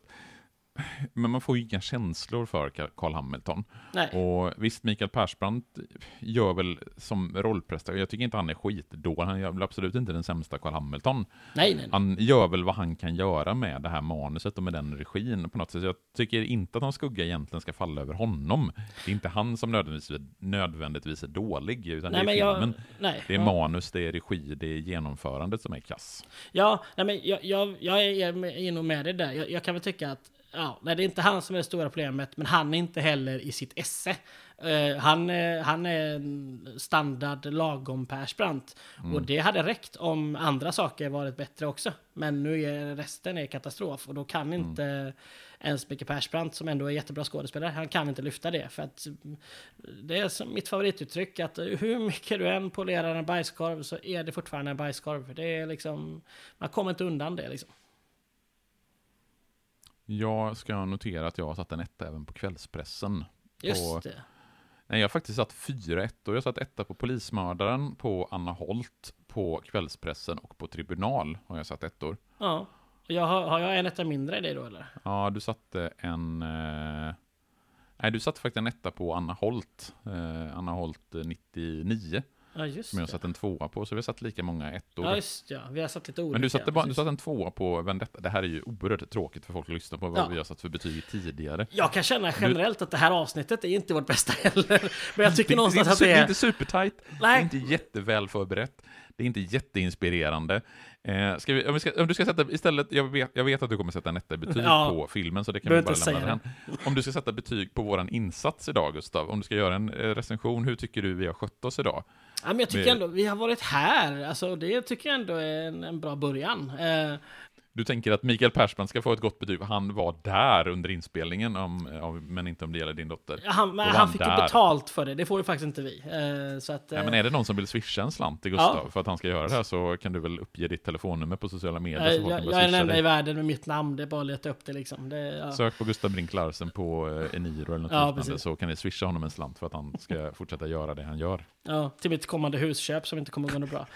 Speaker 2: men man får ju inga känslor för Carl Hamilton. Nej. Och visst, Mikael Persbrandt gör väl som rollprestation. Jag tycker inte han är skitdålig. Han gör väl absolut inte den sämsta Carl Hamilton.
Speaker 1: Nej, nej.
Speaker 2: Han gör väl vad han kan göra med det här manuset och med den regin på något sätt. Jag tycker inte att någon skugga egentligen ska falla över honom. Det är inte han som nödvändigtvis, nödvändigtvis är dålig, utan nej, det är filmen. Jag, nej, det är ja. manus, det är regi, det är genomförandet som är kass.
Speaker 1: Ja, nej, men jag, jag, jag är nog med det där. Jag, jag kan väl tycka att ja, nej, det är inte han som är det stora problemet, men han är inte heller i sitt esse. Uh, han, uh, han är standard lagom Persbrandt. Mm. Och det hade räckt om andra saker varit bättre också. Men nu är resten är katastrof. Och då kan mm. inte ens Mikael Persbrandt, som ändå är jättebra skådespelare, han kan inte lyfta det. För att det är som mitt favorituttryck, att hur mycket du än polerar en bajskorv så är det fortfarande en bajskorv. Det är liksom, man kommer inte undan det liksom.
Speaker 2: Jag ska notera att jag har satt en etta även på kvällspressen.
Speaker 1: Just
Speaker 2: på,
Speaker 1: det.
Speaker 2: Nej, jag har faktiskt satt fyra ettor. Jag har satt etta på Polismördaren, på Anna Holt, på kvällspressen och på Tribunal har jag satt ettor.
Speaker 1: Ja. Jag har, har jag en etta mindre i det då, eller?
Speaker 2: Ja, du satte en... Eh... Nej, du satte faktiskt en etta på Anna Holt. Eh, Anna Holt nittionio.
Speaker 1: Ja, just
Speaker 2: som jag har satt en tvåa på, så vi har satt lika många ettor.
Speaker 1: Ja, just ja. Vi har satt lite olika.
Speaker 2: Men du satte, bara, du satte en tvåa på Vendetta. Det här är ju oerhört tråkigt för folk att lyssna på vad ja. vi har satt för betyg tidigare.
Speaker 1: Jag kan känna generellt du... att det här avsnittet är inte vårt bästa heller. Men jag tycker det, någonstans
Speaker 2: det,
Speaker 1: att det är...
Speaker 2: Det är inte supertight. Nej. Det är inte jätteväl förberett. Det är inte jätteinspirerande. Eh, ska vi, om, vi ska, om du ska sätta istället, jag vet, jag vet att du kommer sätta en etta betyg ja. på filmen, så det kan vi bara lämna den. Om du ska sätta betyg på våran insats idag, Gustav, om du ska göra en eh, recension, hur tycker du vi har skött oss idag?
Speaker 1: Ja, men jag tycker vi... ändå, vi har varit här, alltså det tycker jag ändå är en, en bra början. Eh...
Speaker 2: Du tänker att Mikael Persbrandt ska få ett gott betyg, han var där under inspelningen, om, om, men inte om det gäller din dotter.
Speaker 1: Ja, han, men han fick ju betalt för det, det får ju faktiskt inte vi. Eh, så att, eh...
Speaker 2: ja, men är det någon som vill swisha en slant till Gustav ja. för att han ska göra det här, så kan du väl uppge ditt telefonnummer på sociala medier.
Speaker 1: Eh, så jag jag är den enda i världen med mitt namn, det är bara att leta upp det liksom. Det, ja.
Speaker 2: Sök på Gustav Brink Larsen på eh, Eniro eller något ja, liknande, precis. Så kan ni swisha honom en slant för att han ska fortsätta göra det han gör.
Speaker 1: Ja, till mitt kommande husköp som inte kommer gå något bra.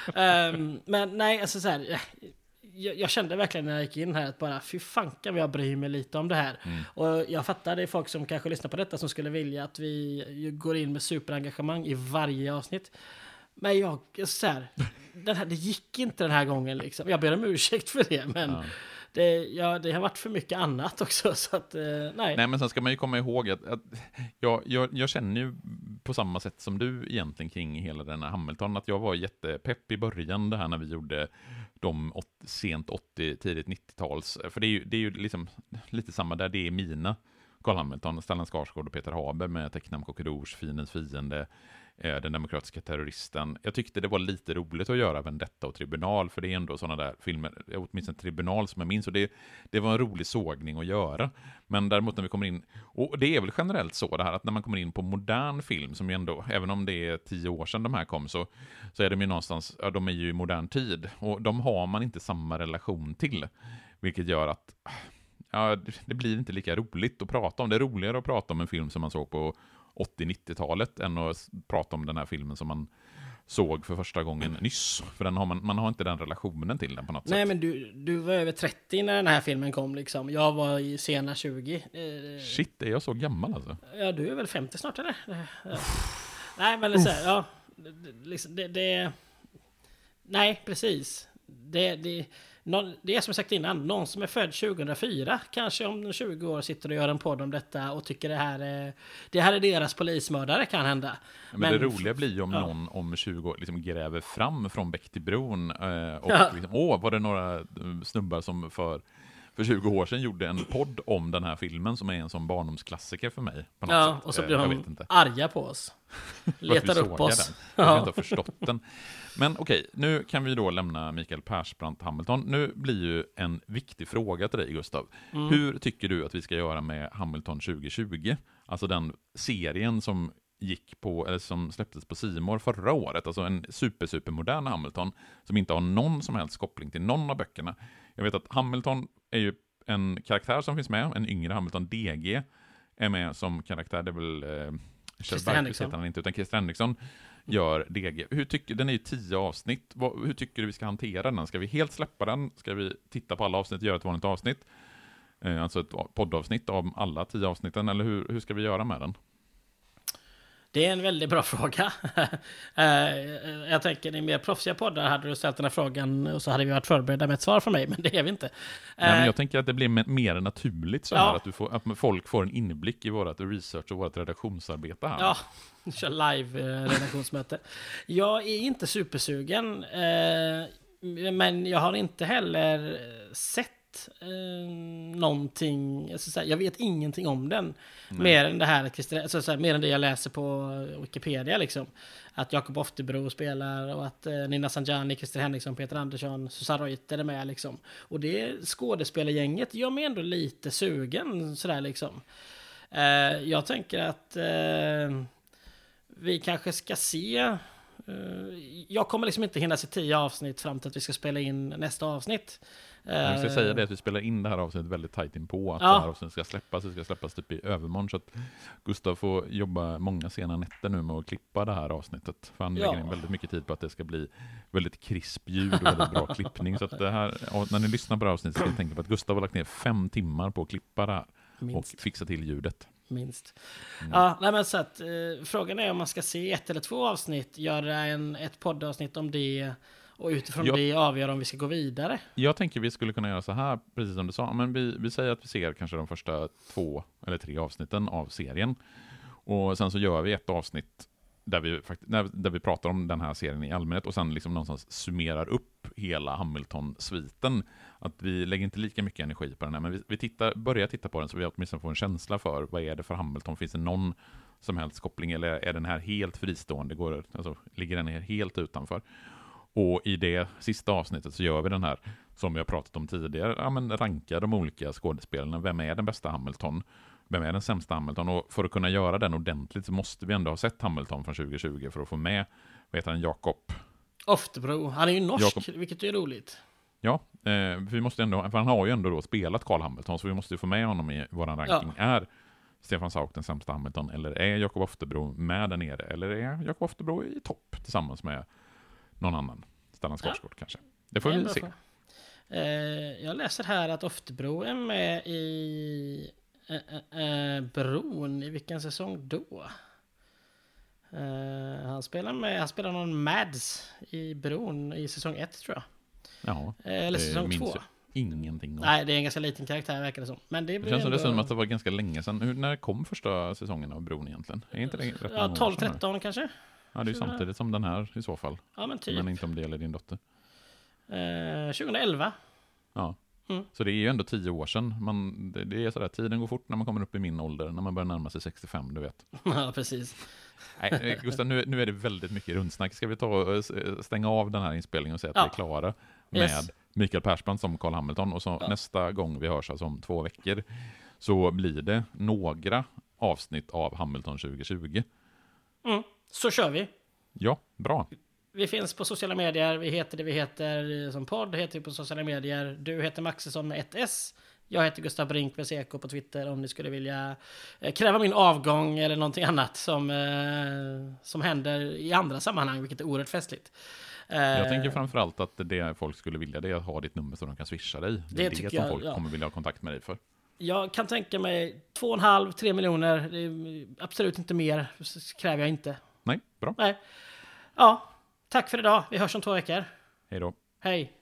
Speaker 1: um, men nej, alltså så här... Jag, jag kände verkligen när jag gick in här att bara, fy fanka vad jag bryr mig lite om det här. Mm. Och jag fattar, det är folk som kanske lyssnar på detta som skulle vilja att vi går in med superengagemang i varje avsnitt. Men jag, så här, den här, det gick inte den här gången liksom. Jag ber om ursäkt för det, men ja. Det, ja, det har varit för mycket annat också, så att, eh, nej.
Speaker 2: Nej, men sen ska man ju komma ihåg att, att jag, jag, jag känner ju på samma sätt som du egentligen kring hela den här Hamilton, att jag var jättepepp i början det här när vi gjorde de åt, sent åttio, tidigt nittio-tals, för det är ju, det är ju liksom lite samma där, det är mina Carl Hamilton, Stellan Skarsgård och Peter Haber med Tecknam Kokedors, Fiendens fiende, den demokratiska terroristen. Jag tyckte det var lite roligt att göra Vendetta och Tribunal, för det är ändå sådana där filmer, åtminstone Tribunal som jag minns, och det, det var en rolig sågning att göra. Men däremot när vi kommer in, och det är väl generellt så det här, att när man kommer in på modern film, som ju ändå, även om det är tio år sedan de här kom, så, så är de ju någonstans, ja, de är ju i modern tid, och de har man inte samma relation till, vilket gör att ja, det blir inte lika roligt att prata om. Det är roligare att prata om en film som man såg på åttio-nittio-talet än att prata om den här filmen som man såg för första gången nyss. För den har man, man har inte den relationen till den på något
Speaker 1: Nej, sätt.
Speaker 2: Nej,
Speaker 1: men du, du var över trettio när den här filmen kom liksom. Jag var i sena tjugo.
Speaker 2: Shit, är jag så gammal alltså?
Speaker 1: Ja, du är väl femtio snart, eller? Ja. Nej, men det, så här, ja, det, liksom, det, det... Nej, precis. Det, det, någon, det är som jag sagt innan, någon som är född tjugohundrafyra kanske om tjugo år sitter och gör en podd om detta och tycker det här är, det här är deras polismördare, kan hända.
Speaker 2: Men, men det roliga blir ju om ja. någon om tjugo år liksom gräver fram från Bäck till bron eh, och ja. liksom, åh, var det några snubbar som för för tjugo år sedan gjorde en podd om den här filmen som är en sån barndomsklassiker för mig på något
Speaker 1: ja,
Speaker 2: sätt.
Speaker 1: Och så blir de arga på oss. Letar upp oss.
Speaker 2: Jag har inte förstått den. Men okej, nu kan vi då lämna Mikael Persbrandt Hamilton. Nu blir ju en viktig fråga till dig, Gustav. Mm. Hur tycker du att vi ska göra med Hamilton tjugo tjugo? Alltså den serien som gick på, eller som släpptes på C More förra året. Alltså en super, super modern Hamilton som inte har någon som helst koppling till någon av böckerna. Jag vet att Hamilton är ju en karaktär som finns med, en yngre Hamilton, D G är med som karaktär, det är väl eh,
Speaker 1: Christer Henriksson.
Speaker 2: Han inte, utan Christer Henriksson gör D G. Hur tycker, den är ju tio avsnitt, Vad, hur tycker du vi ska hantera den? Ska vi helt släppa den? Ska vi titta på alla avsnitt och göra ett vanligt avsnitt? Eh, alltså ett poddavsnitt av alla tio avsnitten, eller hur, hur ska vi göra med den?
Speaker 1: Det är en väldigt bra fråga. Jag tänker i mer proffsiga poddar hade du ställt den här frågan och så hade vi varit förberedda med ett svar från mig, men det är vi inte.
Speaker 2: Nej, men jag tänker att det blir mer naturligt så här, ja. att, du får, att folk får en inblick i vårt research och vårt redaktionsarbete här.
Speaker 1: Ja, kör live-redaktionsmöte. Jag är inte supersugen, men jag har inte heller sett Eh, någonting, alltså, så här, jag vet ingenting om den. Nej. Mer än det här, alltså, så här, mer än det jag läser på Wikipedia liksom. Att Jakob Oftebro spelar och att eh, Nina Sanjani, Christer Henriksson, Peter Andersson, Susanne Reuter är med liksom. Och det skådespelargänget gör mig ändå lite sugen sådär liksom. Eh, jag tänker att eh, vi kanske ska se. Jag kommer liksom inte hinna se tio avsnitt fram till att vi ska spela in nästa avsnitt.
Speaker 2: Jag ska säga det att vi spelar in det här avsnittet väldigt tajt in på att ja. det här avsnittet ska släppas. Det ska släppas typ i övermorgon, så att Gustav får jobba många sena nätter nu med att klippa det här avsnittet. För han ja. lägger in väldigt mycket tid på att det ska bli väldigt krisp ljud och väldigt bra klippning. Så att det här, när ni lyssnar på det här avsnittet ska ni tänka på att Gustav har lagt ner fem timmar på att klippa det här. Minst. Och fixa till ljudet.
Speaker 1: minst. Mm. Ja, nej, men så att, eh, frågan är om man ska se ett eller två avsnitt, göra en, ett poddavsnitt om det och utifrån jag, det avgöra om vi ska gå vidare.
Speaker 2: Jag tänker vi skulle kunna göra så här, precis som du sa. Men vi, vi säger att vi ser kanske de första två eller tre avsnitten av serien. Och sen så gör vi ett avsnitt där vi, där, där vi pratar om den här serien i allmänhet och sen liksom någonstans summerar upp hela Hamilton-sviten. Att vi lägger inte lika mycket energi på den här, men vi, vi tittar, börjar titta på den så vi åtminstone får en känsla för vad är det för Hamilton. Finns det någon som helst koppling eller är den här helt fristående? Går, alltså, ligger den här helt utanför? Och i det sista avsnittet så gör vi den här, som vi har pratat om tidigare, ja, men rankar de olika skådespelarna. Vem är den bästa Hamilton? Vem är den sämsta Hamilton? Och för att kunna göra den ordentligt så måste vi ändå ha sett Hamilton från tjugo tjugo för att få med, vad heter han, Jakob?
Speaker 1: Oftebro. Han är ju norsk,
Speaker 2: Jacob.
Speaker 1: Vilket är roligt.
Speaker 2: Ja, eh, vi måste ändå, för han har ju ändå då spelat Carl Hamilton, så vi måste ju få med honom i våran ranking. Ja. Är Stefan Sauk den sämsta Hamilton, eller är Jakob Oftebro med där nere? Eller är Jakob Oftebro i topp tillsammans med någon annan? Stellan Skarsgård ja. kanske. Det får det vi se.
Speaker 1: Eh, jag läser här att Oftebro är med i eh, eh, Bron. I vilken säsong då? Eh, han spelar med, han spelar någon Mads i Bron i säsong ett tror jag.
Speaker 2: Ja,
Speaker 1: eh, eller säsong två.
Speaker 2: Ingenting om.
Speaker 1: Nej, det är en ganska liten karaktär verkar det som. Men det,
Speaker 2: det känns
Speaker 1: ändå...
Speaker 2: som att det var ganska länge sedan. Hur, när kom första säsongen av Bron egentligen? Är inte det rätt
Speaker 1: ja, tolv tretton kanske?
Speaker 2: Ja, det är ju samtidigt som den här i så fall.
Speaker 1: Ja, men typ.
Speaker 2: Men inte om det gäller din dotter.
Speaker 1: Eh, tjugoelva.
Speaker 2: Ja, mm. Så det är ju ändå tio år sedan. Man, det, det är sådär, tiden går fort när man kommer upp i min ålder. När man börjar närma sig sextiofem, du vet.
Speaker 1: Ja, precis.
Speaker 2: Nej, Gustav, nu, nu är det väldigt mycket rundsnack. Ska vi ta och stänga av den här inspelningen och säga att ja. vi är klara med yes. Mikael Persbrandt som Carl Hamilton. Och så ja. nästa gång vi hörs, alltså om två veckor, så blir det några avsnitt av Hamilton tjugo tjugo.
Speaker 1: Mm. Så kör vi.
Speaker 2: Ja, bra.
Speaker 1: Vi finns på sociala medier. Vi heter det vi heter som podd. Heter vi på sociala medier. Du heter Maxesson med ett S. Jag heter Gustav Brink med C K på Twitter om ni skulle vilja kräva min avgång eller någonting annat som, eh, som händer i andra sammanhang, vilket är oerhört festligt. Eh,
Speaker 2: jag tänker framförallt att det folk skulle vilja det är att ha ditt nummer så de kan swisha dig. Det är det, det som jag, folk ja. kommer vilja ha kontakt med dig för.
Speaker 1: Jag kan tänka mig två och en halv, tre miljoner. Det är absolut inte mer, kräver jag inte.
Speaker 2: Nej, bra.
Speaker 1: Nej. Ja, tack för idag. Vi hörs om två veckor.
Speaker 2: Hej då.
Speaker 1: Hej.